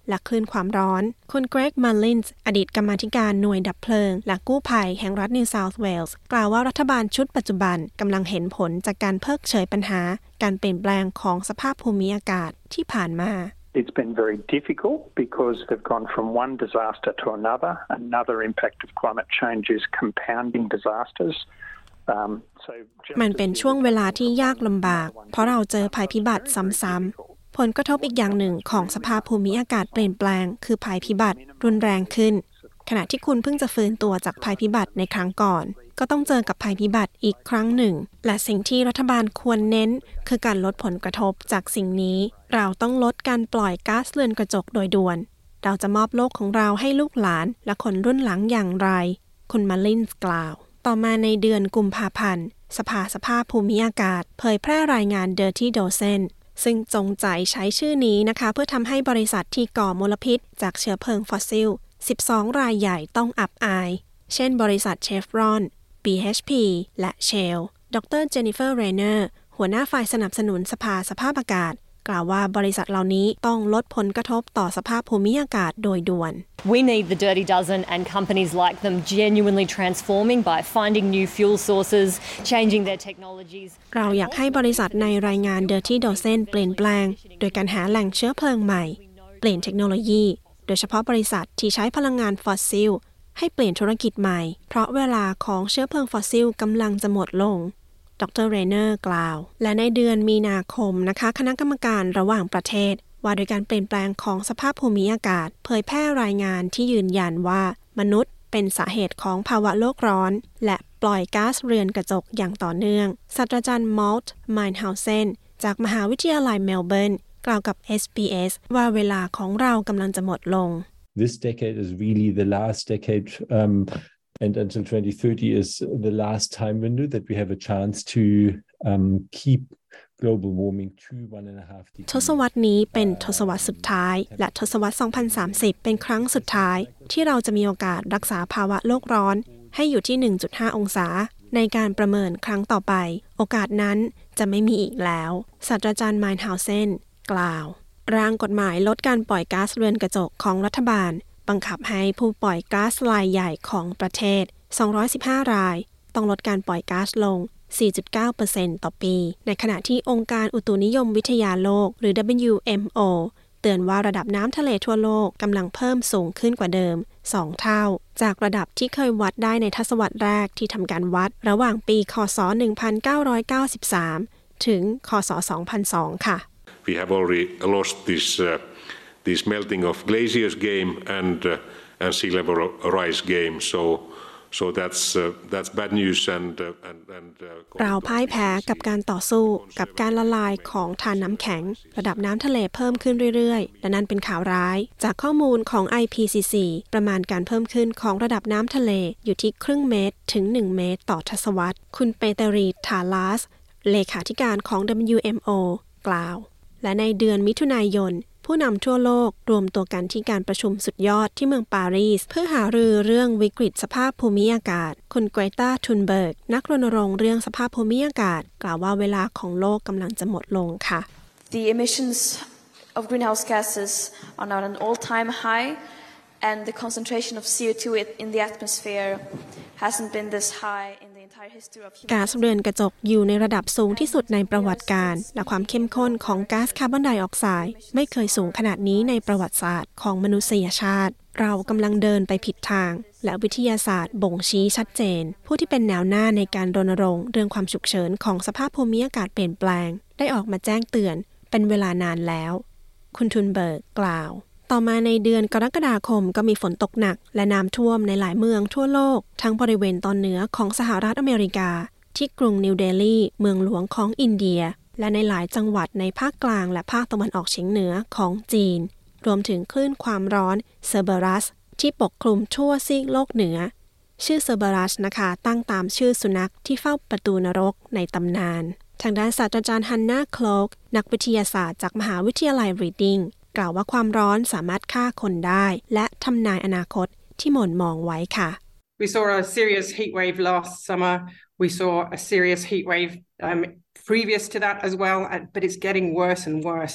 และคลื่นความร้อนคุณเกรกมัลลินส์อดีตกรรมาธิการหน่วยดับเพลิงและกู้ภัยแห่งรัฐนิวเซาท์เวลส์กล่าวว่ารัฐบาลชุดปัจจุบันกำลังเห็นผลจากการเพิกเฉยปัญหาการเปลี่ยนแปลงของสภาพภูมิอากาศที่ผ่านมา It's been very difficult because they've gone from one disaster to another. Another impact of climate change is compounding disasters. Um, so มันเป็นช่วงเวลาที่ยากลำบากเพราะเราเจอภัยพิบัติซ้ำๆผลกระทบอีกอย่างหนึ่งของสภาพภูมิอากาศเปลี่ยนแปลงคือภัยพิบัติรุนแรงขึ้นขณะที่คุณเพิ่งจะฟื้นตัวจากภัยพิบัติในครั้งก่อนก็ต้องเจอกับภัยพิบัติอีกครั้งหนึ่งและสิ่งที่รัฐบาลควรเน้นคือการลดผลกระทบจากสิ่งนี้เราต้องลดการปล่อยก๊าซเรือนกระจกโดยด่วนเราจะมอบโลกของเราให้ลูกหลานและคนรุ่นหลังอย่างไรคุณมาลินส์กล่าวต่อมาในเดือนกุมภาพันธ์สภาสภาพภูมิอากาศเผยแพร่รายงาน Dirty Dozen ซึ่งจงใจใช้ชื่อนี้นะคะเพื่อทำให้บริษัทที่ก่อมลพิษจากเชื้อเพลิงฟอสซิลสิบสองรายใหญ่ต้องอับอายเช่นบริษัทเชฟรอน บี เอช พี และ Shell ดร. เจนนิเฟอร์ เรเนอร์หัวหน้าฝ่ายสนับสนุนสภาสภาพอากาศกล่าวว่าบริษัทเหล่านี้ต้องลดผลกระทบต่อสภาพภูมิอากาศโดยด่วน We need the Dirty Dozen and companies like them genuinely transforming by finding new fuel sources, changing their technologies. เราอยากให้บริษัทในรายงาน Dirty Dozen เปลี่ยนแปลงโดยการหาแหล่งเชื้อเพลิงใหม่เปลี่ยนเทคโนโลยีโดยเฉพาะบริษัทที่ใช้พลังงานฟอสซิลให้เปลี่ยนธุรกิจใหม่เพราะเวลาของเชื้อเพลิงฟอสซิลกำลังจะหมดลงดร. เรเนอร์กล่าวและในเดือนมีนาคมนะคะคณะกรรมการระหว่างประเทศว่าโดยการเปลี่ยนแปลงของสภาพภูมิอากาศเผยแพร่รายงานที่ยืนยันว่ามนุษย์เป็นสาเหตุของภาวะโลกร้อนและปล่อยก๊าซเรือนกระจกอย่างต่อเนื่องศาสตราจารย์มอลต์ไมน์เฮาเซนจากมหาวิทยาลัยเมลเบิร์นกล่าวกับ เอส บี เอส ว่าเวลาของเรากำลังจะหมดลง This decade is really the last decade um, and until twenty thirty is the last time window that we have a chance to um, keep global warming to one and a half degrees ทศวรรษนี้เป็นทศวรรษสุดท้ายและทศวรรษสองพันสามสิบเป็นครั้งสุดท้ายที่เราจะมีโอกาสรักษาภาวะโลกร้อนให้อยู่ที่ หนึ่งจุดห้า องศาในการประเมินครั้งต่อไปโอกาสนั้นจะไม่มีอีกแล้วศาสตราจารย์ไมน์เฮาเซนกล่าวร่างกฎหมายลดการปล่อยก๊าซเรือนกระจกของรัฐบาลบังคับให้ผู้ปล่อยก๊าซรายใหญ่ของประเทศสองร้อยสิบห้ารายต้องลดการปล่อยก๊าซลง สี่จุดเก้าเปอร์เซ็นต์ ต่อปีในขณะที่องค์การอุตุนิยมวิทยาโลกหรือ ดับเบิลยู เอ็ม โอ เตือนว่าระดับน้ำทะเลทั่วโลกกำลังเพิ่มสูงขึ้นกว่าเดิมสองเท่าจากระดับที่เคยวัดได้ในทศวรรษแรกที่ทำการวัดระหว่างปีค.ศ. หนึ่งพันเก้าร้อยเก้าสิบสามถึงค.ศ. สองพันสองค่ะ We have already lost this uh, this melting of glaciers game and uh, and sea level rise game. So so that's uh, that's bad news and uh, and and. เราพ่ายแพ้กับการต่อสู้กับการละลายของธารน้ำแข็งระดับน้ำทะเลเพิ่มขึ้นเรื่อยๆและนั่นเป็นข่าวร้ายจากข้อมูลของ ไอ พี ซี ซี ประมาณการเพิ่มขึ้นของระดับน้ำทะเลอยู่ที่ครึ่งเมตรถึงหนึ่งเมตรต่อทศวรรษคุณเปเตรีทาลาสเลขาธิการของ ดับเบิลยู เอ็ม โอ กล่าวและในเดือนมิถุนายนผู้นำทั่วโลกรวมตัวกันที่การประชุมสุดยอดที่เมืองปารีสเพื่อหารือเรื่องวิกฤตสภาพภูมิอากาศคุณเกรตา ทุนเบิร์กนักรณรงค์เรื่องสภาพภูมิอากาศกล่าวว่าเวลาของโลกกำลังจะหมดลงค่ะ The emissions of greenhouse gases are now at an all-time high and the concentration of ซี โอ ทู in the atmosphere hasn't been this high in the entire history of humanity ก๊าซเรือนกระจกอยู่ในระดับสูงที่สุดในประวัติการและความเข้มข้นของก๊าซคาร์บอนไดออกไซด์ไม่เคยสูงขนาดนี้ในประวัติศาสตร์ของมนุษยชาติเรากำลังเดินไปผิดทางและวิทยาศาสตร์บ่งชี้ชัดเจนผู้ที่เป็นแนวหน้าในการรณรงค์เรื่องความฉุกเฉินของสภาพภูมิอากาศเปลี่ยนแปลงได้ออกมาแจ้งเตือนเป็นเวลานานแล้วคุณทุนเบิร์กกล่าวต่อมาในเดือนกรกฎาคมก็มีฝนตกหนักและน้ำท่วมในหลายเมืองทั่วโลกทั้งบริเวณตอนเหนือของสหรัฐอเมริกาที่กรุงนิวเดลีเมืองหลวงของอินเดียและในหลายจังหวัดในภาคกลางและภาคตะวันออกเฉียงเหนือของจีนรวมถึงคลื่นความร้อนเซอร์เบรัสที่ปกคลุมทั่วซีกโลกเหนือชื่อเซอร์เบรัสนะคะตั้งตามชื่อสุนัขที่เฝ้าประตูนรกในตำนานทางด้านศาสตราจารย์ฮันนาโคลกนักวิทยาศาสตร์จากมหาวิทยาลัยรีดดิ้งกล่าวว่าความร้อนสามารถฆ่าคนได้และทำนายอนาคตที่หม่นมองไว้ค่ะ We saw a serious heat wave last summer. We saw a serious heat wave um, previous to that as well, but it's getting worse and worse.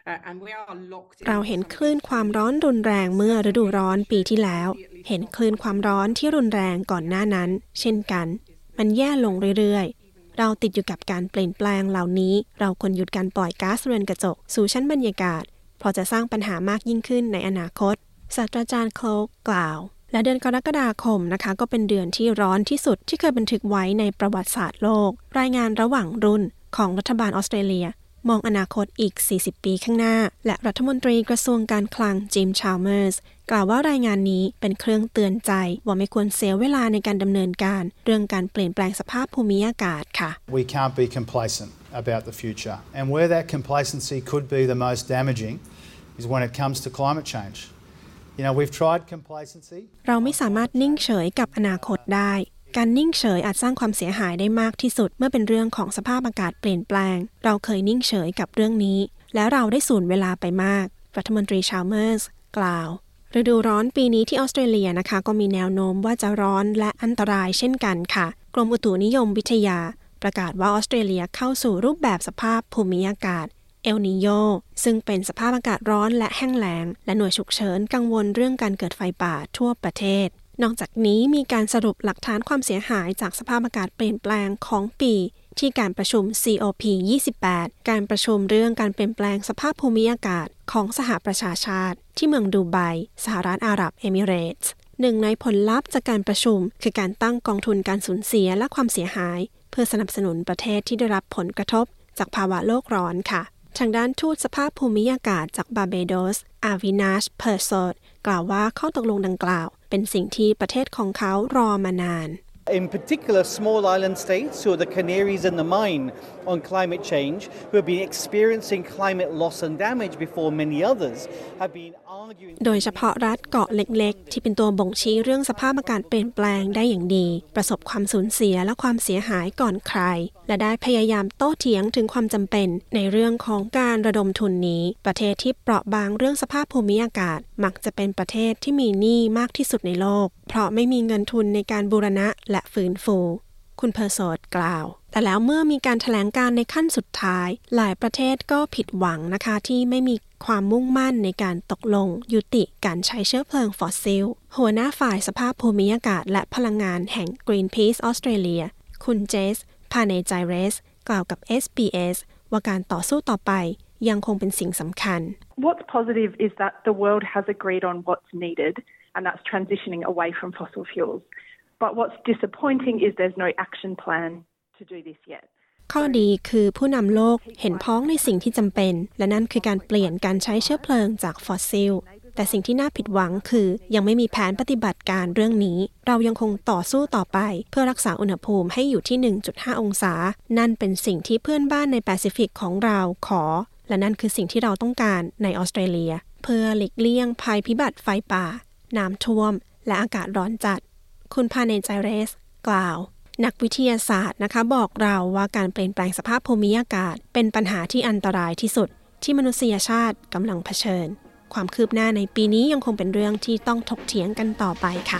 เราเห็นคลื่นความร้อนรุนแรงเมื่อฤดูร้อนปีที่แล้วเห็นคลื่นความร้อนที่รุนแรงก่อนหน้านั้นเช่นกันมันแย่ลงเรื่อยๆเราติดอยู่กับการเปลี่ยนแปลงเหล่านี้เราควรหยุดการปล่อยก๊าซเรือนกระจกสู่ชั้นบรรยากาศเพราะจะสร้างปัญหามากยิ่งขึ้นในอนาคตศาสตราจารย์โคลกกล่าวและเดือนกรกฎาคมนะคะก็เป็นเดือนที่ร้อนที่สุดที่เคยบันทึกไว้ในประวัติศาสตร์โลกรายงานระหว่างรุ่นของรัฐบาลออสเตรเลียมองอนาคตอีกสี่สิบปีข้างหน้าและรัฐมนตรีกระทรวงการคลังจิมชาลเมอร์สกล่าวว่ารายงานนี้เป็นเครื่องเตือนใจว่าไม่ควรเสียเวลาในการดำเนินการเรื่องการเปลี่ยนแปลงสภาพภูมิอากาศค่ะ We can't be complacent about the future and where that complacency could be the most damaging is when it comes to climate change. You know, we've tried complacency. เราไม่สามารถนิ่งเฉยกับอนาคตได้การนิ่งเฉยอาจสร้างความเสียหายได้มากที่สุดเมื่อเป็นเรื่องของสภาพอากาศเปลี่ยนแปลงเราเคยนิ่งเฉยกับเรื่องนี้และเราได้สูญเวลาไปมากรัฐมนตรีชาลเมอร์สกล่าวฤดูร้อนปีนี้ที่ออสเตรเลียนะคะก็มีแนวโน้มว่าจะร้อนและอันตรายเช่นกันค่ะกรมอุตุนิยมวิทยาประกาศว่าออสเตรเลียเข้าสู่รูปแบบสภาพภูมิอากาศเอลนีโญซึ่งเป็นสภาพอากาศร้อนและแห้งแล้งและหน่วยฉุกเฉินกังวลเรื่องการเกิดไฟป่าทั่วประเทศนอกจากนี้มีการสรุปหลักฐานความเสียหายจากสภาพอากาศเปลี่ยนแปลงของปีที่การประชุม ซี โอ พี ยี่สิบแปด การประชุมเรื่องการเปลี่ยนแปลงสภาพภูมิอากาศของสหประชาชาติที่เมืองดูไบสหรัฐอาหรับเอมิเรตส์หนึ่งในผลลัพธ์จากการประชุมคือการตั้งกองทุนการสูญเสียและความเสียหายเพื่อสนับสนุนประเทศที่ได้รับผลกระทบจากภาวะโลกร้อนค่ะทางด้านทูตสภาพภูมิอากาศจากบาร์เบโดสอาวินาช เพอร์โซดกล่าวว่าข้อตกลงดังกล่าวเป็นสิ่งที่ประเทศของเขารอมานาน In particular, small island states who are the canaries in the mine on climate change, who have been experiencing climate loss and damage before many others, have been arguing. โดยเฉพาะรัฐเกาะเล็กๆที่เป็นตัวบ่งชี้เรื่องสภาพอากาศเปลี่ยนแปลงได้อย่างดีประสบความสูญเสียและความเสียหายก่อนใครและได้พยายามโต้เถียงถึงความจำเป็นในเรื่องของการระดมทุนนี้ประเทศที่เปราะบางเรื่องสภาพภูมิอากาศมักจะเป็นประเทศที่มีหนี้มากที่สุดในโลกเพราะไม่มีเงินทุนในการบูรณะและฟื้นฟูคุณเพอร์โซดกล่าวแต่แล้วเมื่อมีการแถลงการในขั้นสุดท้ายหลายประเทศก็ผิดหวังนะคะที่ไม่มีความมุ่งมั่นในการตกลงยุติการใช้เชื้อเพลิงฟอสซิลหัวหน้าฝ่ายสภาพภูมิอากาศและพลังงานแห่ง Greenpeace ออสเตรเลียคุณเจสพาเนไจเรสกล่าวกับ เอส บี เอส ว่าการต่อสู้ต่อไปยังคงเป็นสิ่งสำคัญ What's positive is that the world has agreed on what's needed and that's transitioning away from fossil fuels. But what's disappointing is there's no action plan to do this yet. ข้อดีคือผู้นำโลกเห็นพ้องในสิ่งที่จำเป็นและนั่นคือการเปลี่ยนการใช้เชื้อเพลิงจากฟอสซิลแต่สิ่งที่น่าผิดหวังคือยังไม่มีแผนปฏิบัติการเรื่องนี้เรายังคงต่อสู้ต่อไปเพื่อรักษาอุณหภูมิให้อยู่ที่ หนึ่งจุดห้า องศานั่นเป็นสิ่งที่เพื่อนบ้านในแปซิฟิกของเราขอและนั่นคือสิ่งที่เราต้องการในออสเตรเลียเพื่อหลีกเลี่ยงภัยพิบัติไฟป่าน้ำท่วมและอากาศร้อนจัดคุณพาเนไจเรสกล่าวนักวิทยาศาสตร์นะคะบอกเราว่าการเปลี่ยนแปลงสภาพภูมิอากาศเป็นปัญหาที่อันตรายที่สุดที่มนุษยชาติกำลังเผชิญความคืบหน้าในปีนี้ยังคงเป็นเรื่องที่ต้องถกเถียงกันต่อไปค่ะ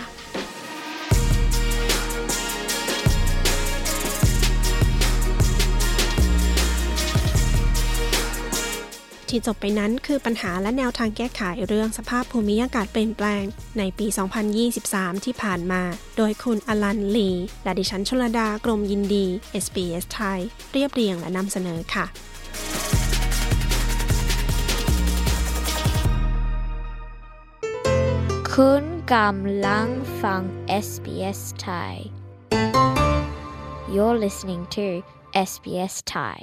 ที่จบไปนั้นคือปัญหาและแนวทางแก้ไขเรื่องสภาพภูมิอากาศเปลี่ยนแปลงในปี สองพันยี่สิบสาม ที่ผ่านมาโดยคุณอลันลีและดิฉันชลดากรมยินดี เอส บี เอส ไทยเรียบเรียงและนำเสนอค่ะคุณกำลังฟัง เอส บี เอส ไทย You're listening to เอส บี เอส Thai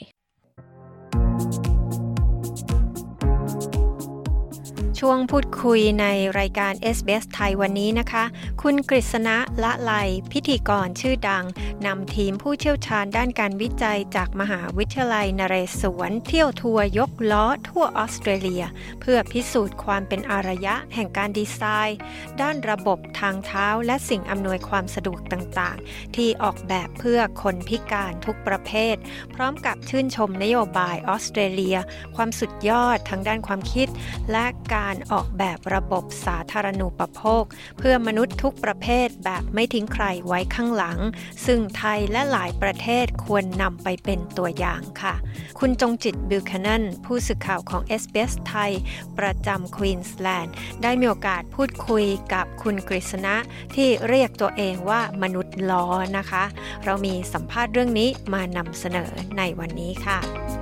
ช่วงพูดคุยในรายการ เอส บี เอส ไทยวันนี้นะคะคุณกฤษณะละไลพิธีกรชื่อดังนำทีมผู้เชี่ยวชาญด้านการวิจัยจากมหาวิทยาลัยนเรศวรเที่ยวทัวร์ยกล้อทั่วออสเตรเลียเพื่อพิสูจน์ความเป็นอารยะแห่งการดีไซน์ด้านระบบทางเท้าและสิ่งอำนวยความสะดวกต่างๆที่ออกแบบเพื่อคนพิการทุกประเภทพร้อมกับชื่นชมนโยบายออสเตรเลียความสุดยอดทางด้านความคิดและการการออกแบบระบบสาธารณูปโภคเพื่อมนุษย์ทุกประเภทแบบไม่ทิ้งใครไว้ข้างหลังซึ่งไทยและหลายประเทศควรนำไปเป็นตัวอย่างค่ะคุณจงจิตบิลคานันผู้สื่อข่าวของ เอส บี เอส ไทยประจำควีนสแลนด์ได้มีโอกาสพูดคุยกับคุณกฤษณะที่เรียกตัวเองว่ามนุษย์ล้อนะคะเรามีสัมภาษณ์เรื่องนี้มานำเสนอในวันนี้ค่ะ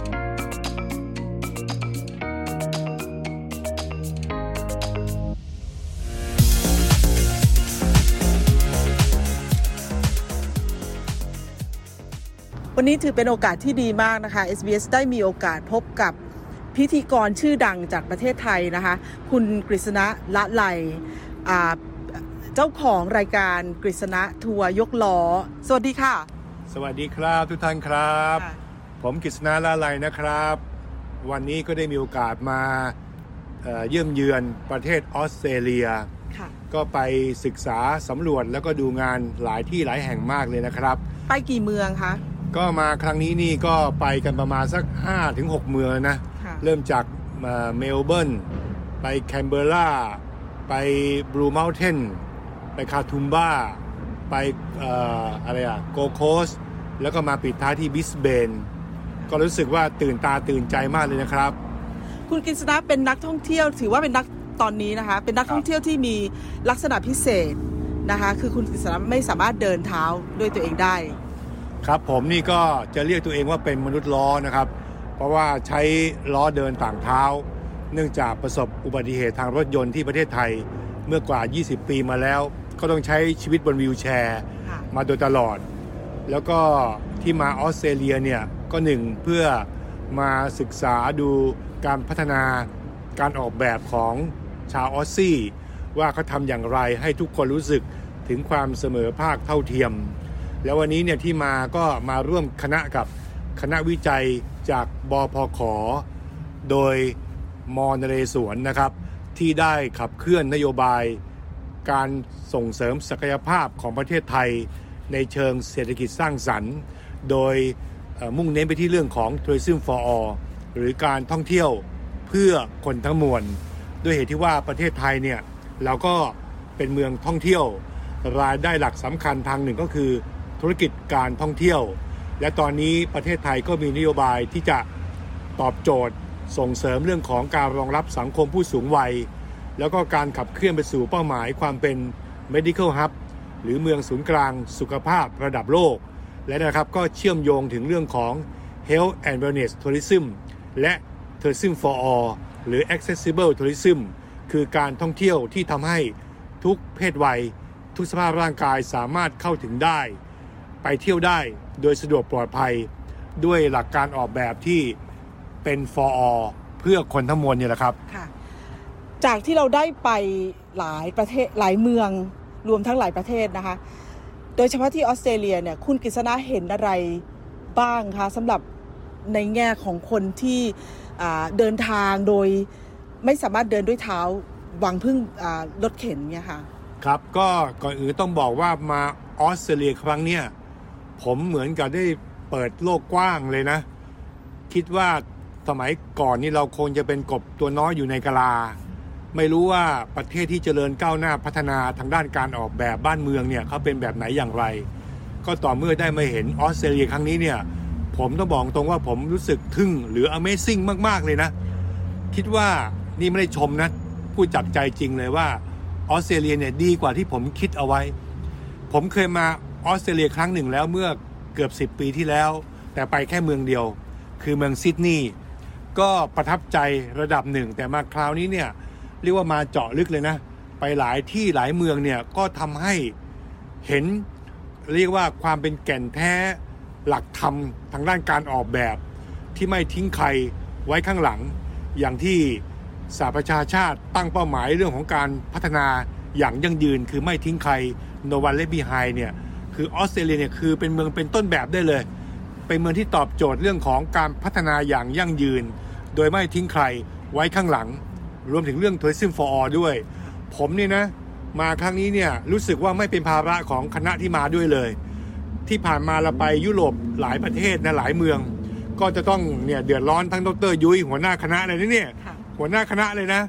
วันนี้ถือเป็นโอกาสที่ดีมากนะคะ เอส บี เอส ได้มีโอกาสพบกับพิธีกรชื่อดังจากประเทศไทยนะคะคุณกฤษณะละไลเจ้าของรายการกฤษณะทัวร์ยกล้อสวัสดีค่ะสวัสดีครับทุกท่านครับผมกฤษณะละไลนะครับวันนี้ก็ได้มีโอกาสมาเยี่ยมเยือนประเทศออสเตรเลียก็ไปศึกษาสำรวจแล้วก็ดูงานหลายที่หลายแห่งมากเลยนะครับไปกี่เมืองคะก็มาครั้งนี้นี่ก็ไปกันประมาณสัก ห้าถึงหก เมืองนะเริ่มจากเมลเบิร์นไปแคนเบอร์ราไปบลูเมลเทนไปคาทูมบ้าไปเอ่ออะไรอะโกโคสแล้วก็มาปิดท้ายที่บิสเบนก็รู้สึกว่าตื่นตาตื่นใจมากเลยนะครับคุณกฤษณะเป็นนักท่องเที่ยวถือว่าเป็นนักตอนนี้นะคะเป็นนักท่องเที่ยวที่มีลักษณะพิเศษนะคะคือคุณกฤษณะไม่สามารถเดินเท้าด้วยตัวเองได้ครับผมนี่ก็จะเรียกตัวเองว่าเป็นมนุษย์ล้อนะครับเพราะว่าใช้ล้อเดินต่างเท้าเนื่องจากประสบอุบัติเหตุทางรถยนต์ที่ประเทศไทยเมื่อกว่ายี่สิบปีมาแล้วก็ต้องใช้ชีวิตบนวีลแชร์มาโดยตลอดแล้วก็ที่มาออสเตรเลียเนี่ยก็หนึ่งเพื่อมาศึกษาดูการพัฒนาการออกแบบของชาวออสซี่ว่าเขาทำอย่างไรให้ทุกคนรู้สึกถึงความเสมอภาคเท่าเทียมแล้ววันนี้เนี่ยที่มาก็มาร่วมคณะกับคณะวิจัยจากบพข.โดยมนเรศวรนะครับที่ได้ขับเคลื่อนนโยบายการส่งเสริมศักยภาพของประเทศไทยในเชิงเศรษฐกิจสร้างสรรค์โดยมุ่งเน้นไปที่เรื่องของ Tourism for All หรือการท่องเที่ยวเพื่อคนทั้งมวลด้วยเหตุที่ว่าประเทศไทยเนี่ยเราก็เป็นเมืองท่องเที่ยวรายได้หลักสำคัญทางหนึ่งก็คือธุรกิจการท่องเที่ยวและตอนนี้ประเทศไทยก็มีนโยบายที่จะตอบโจทย์ส่งเสริมเรื่องของการรองรับสังคมผู้สูงวัยแล้วก็การขับเคลื่อนไปสู่เป้าหมายความเป็น medical hub หรือเมืองศูนย์กลางสุขภาพระดับโลกและนะครับก็เชื่อมโยงถึงเรื่องของ health and wellness tourism และ tourism for all หรือ accessible tourism คือการท่องเที่ยวที่ทำให้ทุกเพศวัยทุกสภาพร่างกายสามารถเข้าถึงได้ไปเที่ยวได้โดยสะดวกปลอดภัยด้วยหลักการออกแบบที่เป็น for all เพื่อคนทั้งมวลนี่แหละครับค่ะจากที่เราได้ไปหลายประเทศหลายเมืองรวมทั้งหลายประเทศนะคะโดยเฉพาะที่ออสเตรเลียเนี่ยคุณกฤษณะเห็นอะไรบ้างคะสำหรับในแง่ของคนที่เดินทางโดยไม่สามารถเดินด้วยเท้าหวังพึ่งรถเข็นเนี่ยค่ะครับก็ก่อนอื่นต้องบอกว่ามาออสเตรเลียครั้งเนี้ยผมเหมือนกับได้เปิดโลกกว้างเลยนะคิดว่าสมัยก่อนนี่เราคงจะเป็นกบตัวน้อยอยู่ในกะลาไม่รู้ว่าประเทศที่เจริญก้าวหน้าพัฒนาทางด้านการออกแบบบ้านเมืองเนี่ยเขาเป็นแบบไหนอย่างไรก็ต่อเมื่อได้มาเห็นออสเตรเลียครั้งนี้เนี่ยผมต้องบอกตรงว่าผมรู้สึกทึ่งหรือ Amazing มากๆเลยนะคิดว่านี่ไม่ได้ชมนะพูดจากใจจริงเลยว่าออสเตรเลียเนี่ยดีกว่าที่ผมคิดเอาไว้ผมเคยมาออสเตรเลียครั้งหนึ่งแล้วเมื่อเกือบสิบปีที่แล้วแต่ไปแค่เมืองเดียวคือเมืองซิดนีย์ก็ประทับใจระดับหนึ่งแต่มาคราวนี้เนี่ยเรียกว่ามาเจาะลึกเลยนะไปหลายที่หลายเมืองเนี่ยก็ทำให้เห็นเรียกว่าความเป็นแก่นแท้หลักธรรมทางด้านการออกแบบที่ไม่ทิ้งใครไว้ข้างหลังอย่างที่สหประชาชาติตั้งเป้าหมายเรื่องของการพัฒนาอย่างยั่งยืนคือไม่ทิ้งใคร No one left behind เนี่ยคือออสเตรเลียเนี่ยคือเป็นเมืองเป็นต้นแบบได้เลยเป็นเมืองที่ตอบโจทย์เรื่องของการพัฒนาอย่างยั่งยืนโดยไม่ทิ้งใครไว้ข้างหลังรวมถึงเรื่อง Tourism for All ด้วยผมเนี่ยนะมาครั้งนี้เนี่ยรู้สึกว่าไม่เป็นภาระของคณะที่มาด้วยเลยที่ผ่านมาเราไปยุโรปหลายประเทศนะหลายเมืองก็จะต้องเนี่ยเดือดร้อนทั้งดร.ยุ้ยหัวหน้าคณะเลยนะเนี่ยหัวหน้าคณะเลยนะ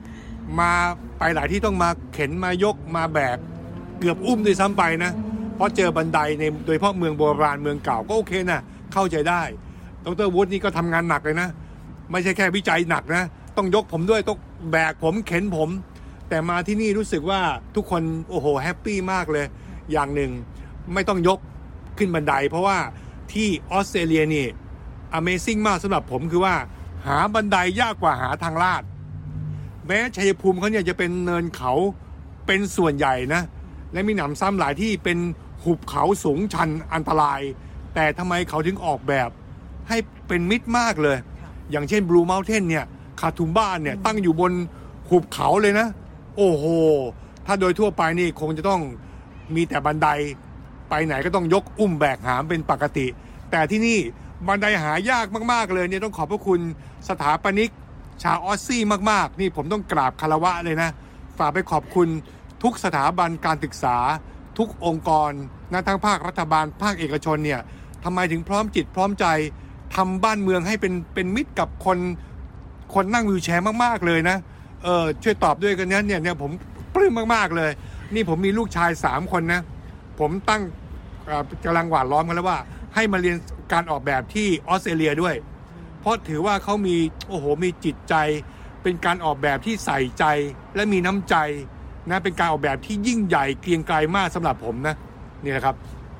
มาไปหลายที่ต้องมาเข็นมายกมาแบกเกือบอุ้มด้วยซ้ำไปนะเพราะเจอบันไดในโดยเฉพาะเมืองโบราณเมืองเก่าก็โอเคนะเข้าใจได้ดร.วุฒินี่ก็ทำงานหนักเลยนะไม่ใช่แค่วิจัยหนักนะต้องยกผมด้วยต้องแบกผมเข็นผมแต่มาที่นี่รู้สึกว่าทุกคนโอ้โหแฮปปี้มากเลยอย่างหนึ่งไม่ต้องยกขึ้นบันไดเพราะว่าที่ออสเตรเลียนี่ Amazing มากสำหรับผมคือว่าหาบันไดยากกว่าหาทางลาดแม้ชัยภูมิเขาเนี่ยจะเป็นเนินเขาเป็นส่วนใหญ่นะและมีหนำซ้ำหลายที่เป็นหุบเขาสูงชันอันตรายแต่ทำไมเขาถึงออกแบบให้เป็นมิตรมากเลยอย่างเช่น Blue Mountain เนี่ยคาทุมบ้านเนี่ยตั้งอยู่บนหุบเขาเลยนะโอ้โหถ้าโดยทั่วไปนี่คงจะต้องมีแต่บันไดไปไหนก็ต้องยกอุ้มแบกหามเป็นปกติแต่ที่นี่บันไดหายากมากๆเลยเนี่ยต้องขอบพระคุณสถาปนิกชาวออสซี่มากๆนี่ผมต้องกราบคารวะเลยนะฝากไปขอบคุณทุกสถาบันการศึกษาทุกองค์กรนะทั้งภาครัฐบาลภาคเอกชนเนี่ยทำไมถึงพร้อมจิตพร้อมใจทำบ้านเมืองให้เป็นเป็นมิตรกับคนคนนั่งวีลแชร์มากๆเลยนะเออช่วยตอบด้วยกันนี้เนี่ยเนี่ยผมปลื้มมากๆเลยนี่ผมมีลูกชายสามคนนะผมตั้งกำลังหวานล้อมกันแล้วว่าให้มาเรียนการออกแบบที่ออสเตรเลียด้วยเพราะถือว่าเขามีโอ้โหมีจิตใจเป็นการออกแบบที่ใส่ใจและมีน้ำใจนะเป็นการออกแบบที่ยิ่งใหญ่เกรียงไกรมากสำหรับผมนะนี่นะครับ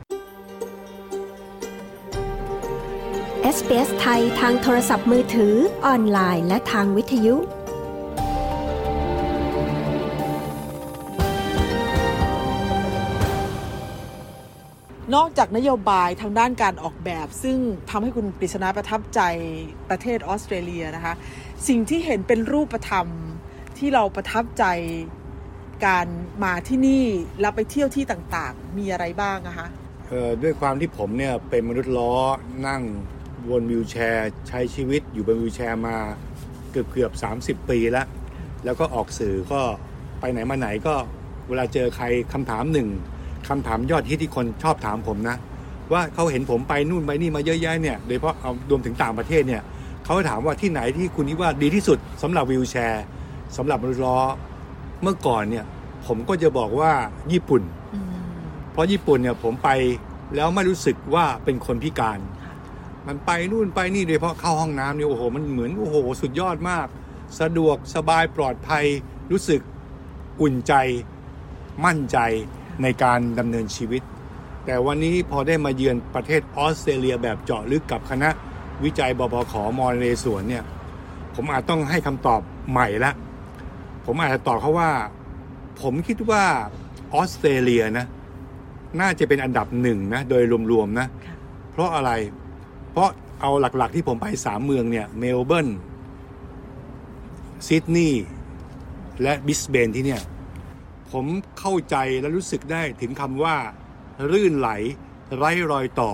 เอส บี เอส ไทยทางโทรศัพท์มือถือออนไลน์และทางวิทยุนอกจากนโยบายทางด้านการออกแบบซึ่งทำให้คุณกฤษณาประทับใจประเทศออสเตรเลียนะคะสิ่งที่เห็นเป็นรูปธรรมที่เราประทับใจการมาที่นี่แล้วไปเที่ยวที่ต่างๆมีอะไรบ้างนะคะเอ่อด้วยความที่ผมเนี่ยเป็นมนุษย์ล้อนั่งบนวีลแชร์ใช้ชีวิตอยู่บนวีลแชร์มาเกือบเกือบสามสิบปีแล้วแล้วก็ออกสื่อก็ไปไหนมาไหนก็เวลาเจอใครคำถามหนึ่งคำถามยอดฮิตที่คนชอบถามผมนะว่าเขาเห็นผมไปนู่นไปนี่มาเยอะแยะเนี่ยโดยเฉพาะเอารวมถึงต่างประเทศเนี่ยเขาถามว่าที่ไหนที่คุณคิดว่าดีที่สุดสำหรับวีลแชร์สำหรับมนุษย์ล้อเมื่อก่อนเนี่ยผมก็จะบอกว่าญี่ปุ่นเพราะญี่ปุ่นเนี่ยผมไปแล้วไม่รู้สึกว่าเป็นคนพิการมันไปนู่นไปนี่โดยเฉพาะเข้าห้องน้ำเนี่ยโอ้โหมันเหมือนโอ้โหสุดยอดมากสะดวกสบายปลอดภัยรู้สึกอุ่นใจมั่นใจในการดำเนินชีวิตแต่วันนี้พอได้มาเยือนประเทศออสเตรเลียแบบเจาะลึกกับคณะวิจัยบพข.ม.นเรศวรเนี่ยผมอาจต้องให้คำตอบใหม่ละผมอาจจะตอบเขาว่าผมคิดว่าออสเตรเลียนะน่าจะเป็นอันดับหนึ่งนะโดยรวมๆนะเพราะอะไรเพราะเอาหลักๆที่ผมไปสามเมืองเนี่ยเมลเบิร์นซิดนีย์และบริสเบนที่เนี่ยผมเข้าใจและรู้สึกได้ถึงคำว่ารื่นไหลไร้รอยต่อ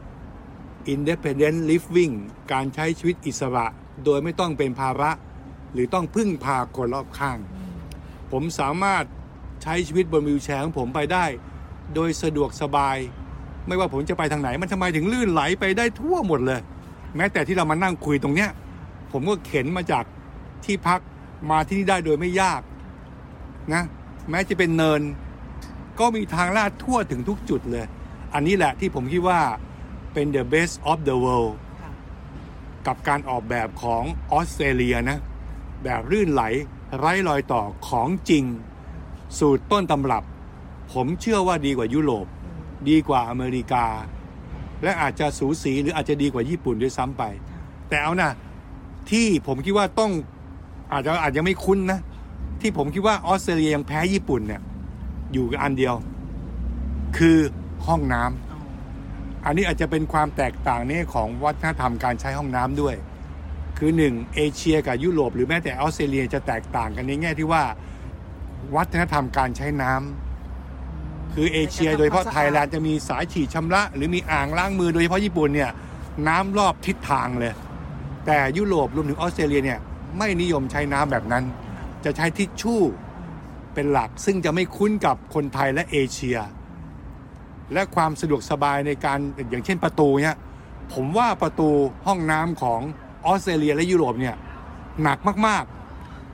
independent living การใช้ชีวิตอิสระโดยไม่ต้องเป็นภาระหรือต้องพึ่งพาคนรอบข้างผมสามารถใช้ชีวิตบนวีลแชร์ของผมไปได้โดยสะดวกสบายไม่ว่าผมจะไปทางไหนมันทำไมถึงลื่นไหลไปได้ทั่วหมดเลยแม้แต่ที่เรามานั่งคุยตรงเนี้ยผมก็เข็นมาจากที่พักมาที่นี่ได้โดยไม่ยากนะแม้จะเป็นเนินก็มีทางลาดทั่วถึงทุกจุดเลยอันนี้แหละที่ผมคิดว่าเป็น the best of the world กับการออกแบบของออสเตรเลียนะแบบลื่นไหลไร้รอยต่อของจริงสูตรต้นตำรับผมเชื่อว่าดีกว่ายุโรปดีกว่าอเมริกาและอาจจะสูสีหรืออาจจะดีกว่าญี่ปุ่นด้วยซ้ำไปแต่เอานะที่ผมคิดว่าต้องอาจจะอาจจะไม่คุ้นนะที่ผมคิดว่าออสเตรเลียยังแพ้ญี่ปุ่นเนี่ยอยู่กับอันเดียวคือห้องน้ำอันนี้อาจจะเป็นความแตกต่างนี้ของวัฒนธรรมการใช้ห้องน้ำด้วยคือหนึ่งเอเชียกับยุโรปหรือแม้แต่ออสเตรเลียจะแตกต่างกันในแง่ที่ว่าวัฒนธรรมการใช้น้ำคือเอเชียโดยเฉพาะไทยแลนด์จะมีสายฉีดชำระหรือมีอ่างล้างมือโดยเฉพาะญี่ปุ่นเนี่ยน้ำรอบทิศทางเลยแต่ยุโรปรวมถึงออสเตรเลียเนี่ยไม่นิยมใช้น้ำแบบนั้นจะใช้ทิชชู่เป็นหลักซึ่งจะไม่คุ้นกับคนไทยและเอเชียและความสะดวกสบายในการอย่างเช่นประตูเนี่ยผมว่าประตูห้องน้ำของออสเตรเลียและยุโรปเนี่ยหนักมากๆ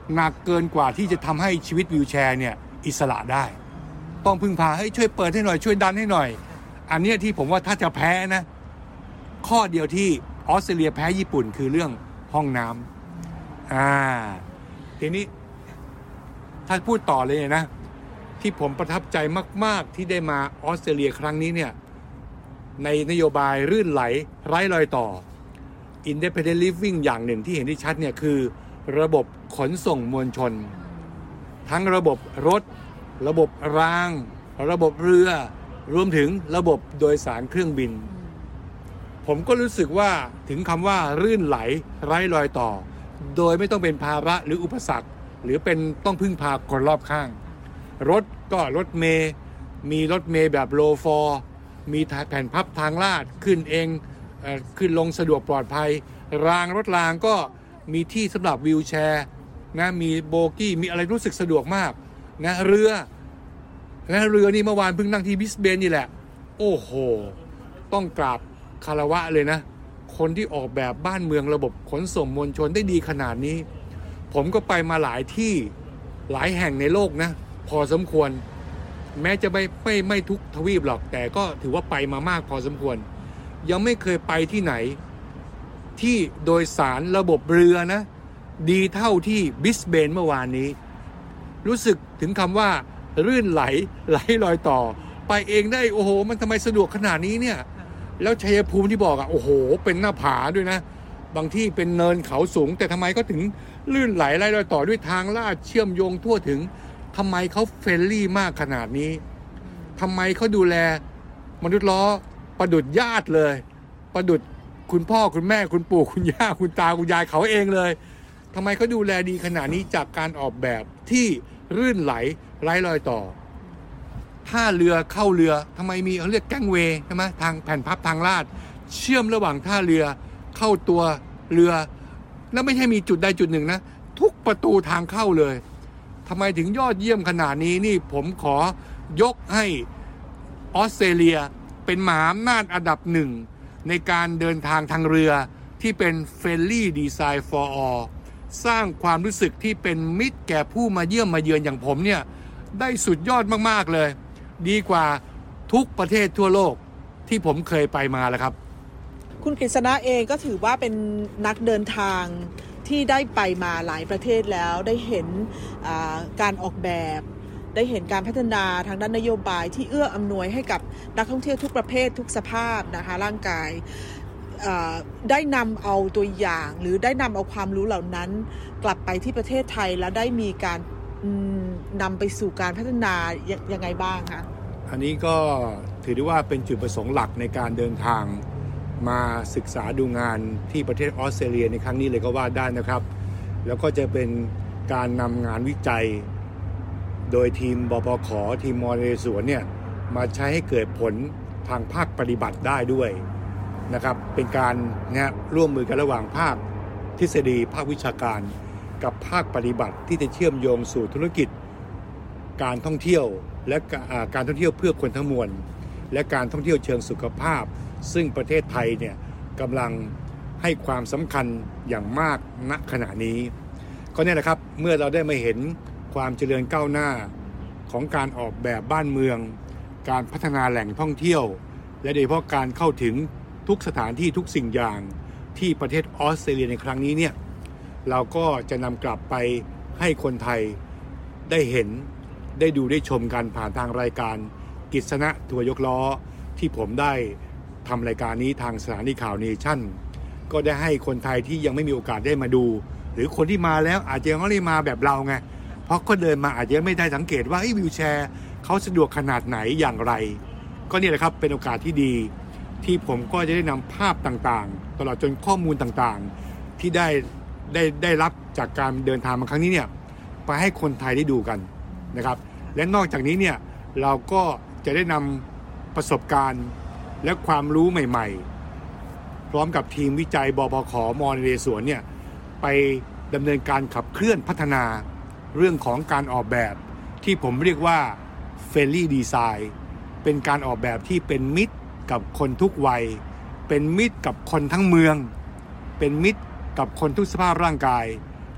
หนักเกินกว่าที่จะทำให้ชีวิตวีลแชร์เนี่ยอิสระได้ต้องพึ่งพาให้ช่วยเปิดให้หน่อยช่วยดันให้หน่อยอันนี้ที่ผมว่าถ้าจะแพ้นะข้อเดียวที่ออสเตรเลียแพ้ญี่ปุ่นคือเรื่องห้องน้ำอ่าทีนี้ถ้าพูดต่อเลยนะที่ผมประทับใจมากๆที่ได้มาออสเตรเลียครั้งนี้เนี่ยในนโยบายรื่นไหลไร้รอยต่อ Independent Living อย่างหนึ่งที่เห็นได้ชัดเนี่ยคือระบบขนส่งมวลชนทั้งระบบรถระบบรางระบบเรือรวมถึงระบบโดยสารเครื่องบินผมก็รู้สึกว่าถึงคำว่ารื่นไหลไร้รอยต่อโดยไม่ต้องเป็นภาระหรืออุปสรรคหรือเป็นต้องพึ่งพาคนรอบข้างรถก็รถเมล์มีรถเมล์แบบโลฟอร์มีแผ่นพับทางลาดขึ้นเองเอ่อขึ้นลงสะดวกปลอดภัยรางรถรางก็มีที่สำหรับวีลแชร์นะมีโบกี้มีอะไรรู้สึกสะดวกมากนะเรือนะเรือนี่เมื่อวานเพิ่งนั่งที่บิสเบนนี่แหละโอ้โหต้องกราบคารวะเลยนะคนที่ออกแบบบ้านเมืองระบบขนส่งมวลชนได้ดีขนาดนี้ผมก็ไปมาหลายที่หลายแห่งในโลกนะพอสมควรแม้จะไม่ไม่ไม่ทุกทวีปหรอกแต่ก็ถือว่าไปมามากพอสมควรยังไม่เคยไปที่ไหนที่โดยสารระบบเรือนะดีเท่าที่บิสเบนเมื่อวานนี้รู้สึกถึงคำว่ารื่นไหลไหลลอยต่อไปเองได้โอ้โหมันทำไมสะดวกขนาดนี้เนี่ยแล้วชัยภูมิที่บอกอ่ะโอ้โหเป็นหน้าผาด้วยนะบางที่เป็นเนินเขาสูงแต่ทำไมก็ถึงลื่นไหลไหลลอยต่อด้วยทางลาดเชื่อมโยงทั่วถึงทำไมเขาเฟรนลี่มากขนาดนี้ทำไมเขาดูแลมนุษย์ล้อประดุจญาติเลยประดุจคุณพ่อคุณแม่คุณปู่คุณย่าคุณตาคุณยายเขาเองเลยทำไมเขาดูแลดีขนาดนี้จากการออกแบบที่รื่นไหลไร้รอยต่อท่าเรือเข้าเรือทำไมมีเขาเรียกแกงเวย์ใช่ไหมทางแผ่นพับทางลาดเชื่อมระหว่างท่าเรือเข้าตัวเรือแล้วไม่ใช่มีจุดใดจุดหนึ่งนะทุกประตูทางเข้าเลยทำไมถึงยอดเยี่ยมขนาดนี้นี่ผมขอยกให้ออสเตรเลียเป็นมหาอำนาจอันดับหนึ่งในการเดินทางทางเรือที่เป็น Friendly Design for All สร้างความรู้สึกที่เป็นมิตรแก่ผู้มาเยี่ยมมาเยือนอย่างผมเนี่ยได้สุดยอดมากๆเลยดีกว่าทุกประเทศทั่วโลกที่ผมเคยไปมาแล้วครับคุณกฤษณะเองก็ถือว่าเป็นนักเดินทางที่ได้ไปมาหลายประเทศแล้วได้เห็นการออกแบบได้เห็นการพัฒนาทางด้านนโยบายที่เอื้ออำนวยให้กับนักท่องเที่ยวทุกประเภททุกสภาพนะคะร่างกายได้นำเอาตัวอย่างหรือได้นำเอาความรู้เหล่านั้นกลับไปที่ประเทศไทยแล้วได้มีการนำไปสู่การพัฒนายังไงบ้างคะอันนี้ก็ถือได้ว่าเป็นจุดประสงค์หลักในการเดินทางมาศึกษาดูงานที่ประเทศออสเตรเลียในครั้งนี้เลยก็ว่าได้นะครับแล้วก็จะเป็นการนำงานวิจัยโดยทีมบปข.ทีมมอเรสวนเนี่ยมาใช้ให้เกิดผลทางภาคปฏิบัติได้ด้วยนะครับเป็นการเนี่ยร่วมมือกันระหว่างภาคทฤษฎีภาควิชาการกับภาคปฏิบัติที่จะเชื่อมโยงสู่ธุรกิจการท่องเที่ยวและการท่องเที่ยวเพื่อคนทั้งมวลและการท่องเที่ยวเชิงสุขภาพซึ่งประเทศไทยเนี่ยกำลังให้ความสำคัญอย่างมากณขณะนี้ก็เนี่ยแหละครับเมื่อเราได้มาเห็นความเจริญก้าวหน้าของการออกแบบบ้านเมืองการพัฒนาแหล่งท่องเที่ยวและโดยเฉพาะการเข้าถึงทุกสถานที่ทุกสิ่งอย่างที่ประเทศออสเตรเลียในครั้งนี้เนี่ยเราก็จะนำกลับไปให้คนไทยได้เห็นได้ดูได้ชมกันผ่านทางรายการกิษณะทัวร์ยกล้อที่ผมได้ทำรายการนี้ทางสถานีข่าวเนชั่นก็ได้ให้คนไทยที่ยังไม่มีโอกาสได้มาดูหรือคนที่มาแล้วอาจจะยังไม่ได้มาแบบเราไงเพราะก็เดินมาอาจจะไม่ได้สังเกตว่าวิวแชร์เขาสะดวกขนาดไหนอย่างไรก็นี่แหละครับเป็นโอกาสที่ดีที่ผมก็จะได้นำภาพต่างๆตลอดจนข้อมูลต่างๆที่ได้ได้ได้รับจากการเดินทางมาครั้งนี้เนี่ยไปให้คนไทยได้ดูกันนะครับและนอกจากนี้เนี่ยเราก็จะได้นำประสบการณ์และความรู้ใหม่ๆพร้อมกับทีมวิจัยบปข.มอเรสวนเนี่ยไปดำเนินการขับเคลื่อนพัฒนาเรื่องของการออกแบบที่ผมเรียกว่า Friendly Design เป็นการออกแบบที่เป็นมิตรกับคนทุกวัยเป็นมิตรกับคนทั้งเมืองเป็นมิตรกับคนทุกสภาพร่างกาย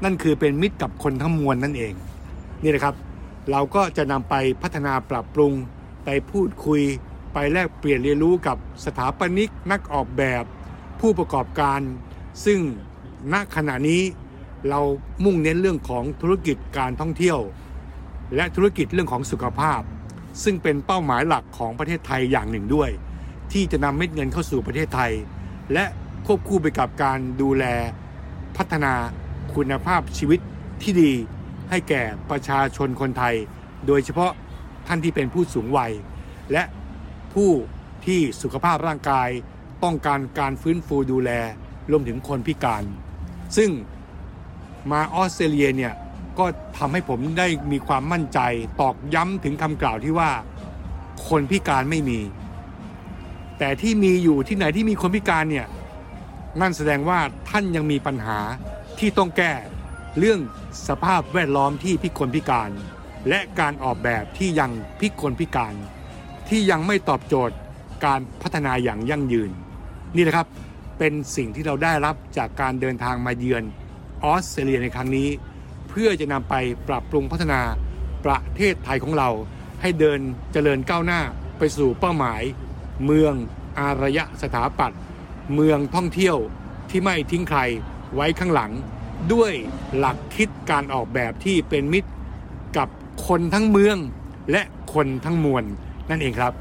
นั่นคือเป็นมิตรกับคนทั้งมวลนั่นเองนี่นะครับเราก็จะนำไปพัฒนาปรับปรุงไปพูดคุยไปแลกเปลี่ยนเรียนรู้กับสถาปนิกนักออกแบบผู้ประกอบการซึ่งณขณะนี้เรามุ่งเน้นเรื่องของธุรกิจการท่องเที่ยวและธุรกิจเรื่องของสุขภาพซึ่งเป็นเป้าหมายหลักของประเทศไทยอย่างหนึ่งด้วยที่จะนำเม็ดเงินเข้าสู่ประเทศไทยและควบคู่ไปกับการดูแลพัฒนาคุณภาพชีวิตที่ดีให้แก่ประชาชนคนไทยโดยเฉพาะท่านที่เป็นผู้สูงวัยและผู้ที่สุขภาพร่างกายต้องการการฟื้นฟูดูแลรวมถึงคนพิการซึ่งมาออสเตรเลียเนี่ยก็ทำให้ผมได้มีความมั่นใจตอกย้ำถึงคำกล่าวที่ว่าคนพิการไม่มีแต่ที่มีอยู่ที่ไหนที่มีคนพิการเนี่ยนั่นแสดงว่าท่านยังมีปัญหาที่ต้องแก้เรื่องสภาพแวดล้อมที่พิกลพิการและการออกแบบที่ยังพิกลพิการที่ยังไม่ตอบโจทย์การพัฒนาอย่างยั่งยืนนี่แหละครับเป็นสิ่งที่เราได้รับจากการเดินทางมาเยือนออสเตรเลียในครั้งนี้เพื่อจะนำไปปรับปรุงพัฒนาประเทศไทยของเราให้เดินเจริญก้าวหน้าไปสู่เป้าหมายเมืองอารยสถาปัตย์เมืองท่องเที่ยวที่ไม่ทิ้งใครไว้ข้างหลังด้วยหลักคิดการออกแบบที่เป็นมิตรกับคนทั้งเมืองและคนทั้งมวลนั่นเองครับ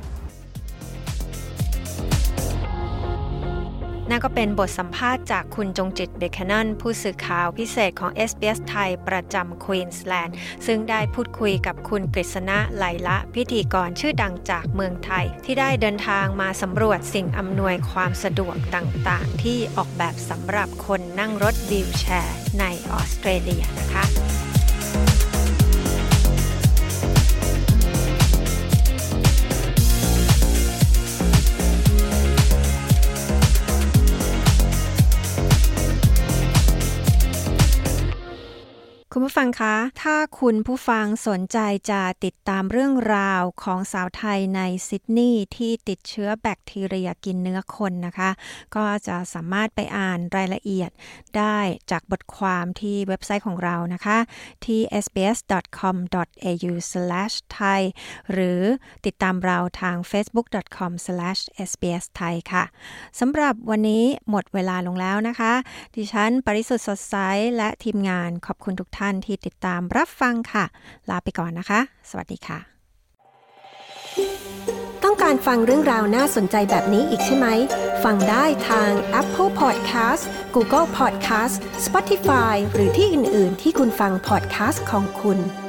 นั่นก็เป็นบทสัมภาษณ์จากคุณจงจิตเบคแคนนผู้สื่อข่าวพิเศษของ เอส บี เอส ไทยประจำควีนส์แลนด์ซึ่งได้พูดคุยกับคุณกฤษณะไหลละพิธีกรชื่อดังจากเมืองไทยที่ได้เดินทางมาสำรวจสิ่งอำนวยความสะดวกต่างๆที่ออกแบบสำหรับคนนั่งรถวีลแชร์ในออสเตรเลียนะคะคุณผู้ฟังคะถ้าคุณผู้ฟังสนใจจะติดตามเรื่องราวของสาวไทยในซิดนีย์ที่ติดเชื้อแบคทีเรียกินเนื้อคนนะคะก็จะสามารถไปอ่านรายละเอียดได้จากบทความที่เว็บไซต์ของเรานะคะที่ เอส บี เอส ดอท คอม ดอท เอ ยู สแลช ไทย หรือติดตามเราทาง เฟซบุ๊ก ดอท คอม สแลช เอส บี เอส ไทย ค่ะสำหรับวันนี้หมดเวลาลงแล้วนะคะดิฉันปริสุทธิ์สดใสและทีมงานขอบคุณทุกท่านที่ติดตามรับฟังค่ะลาไปก่อนนะคะสวัสดีค่ะต้องการฟังเรื่องราวน่าสนใจแบบนี้อีกใช่ไหมฟังได้ทาง Apple Podcast Google Podcast Spotify หรือที่อื่นๆที่คุณฟัง podcast ของคุณ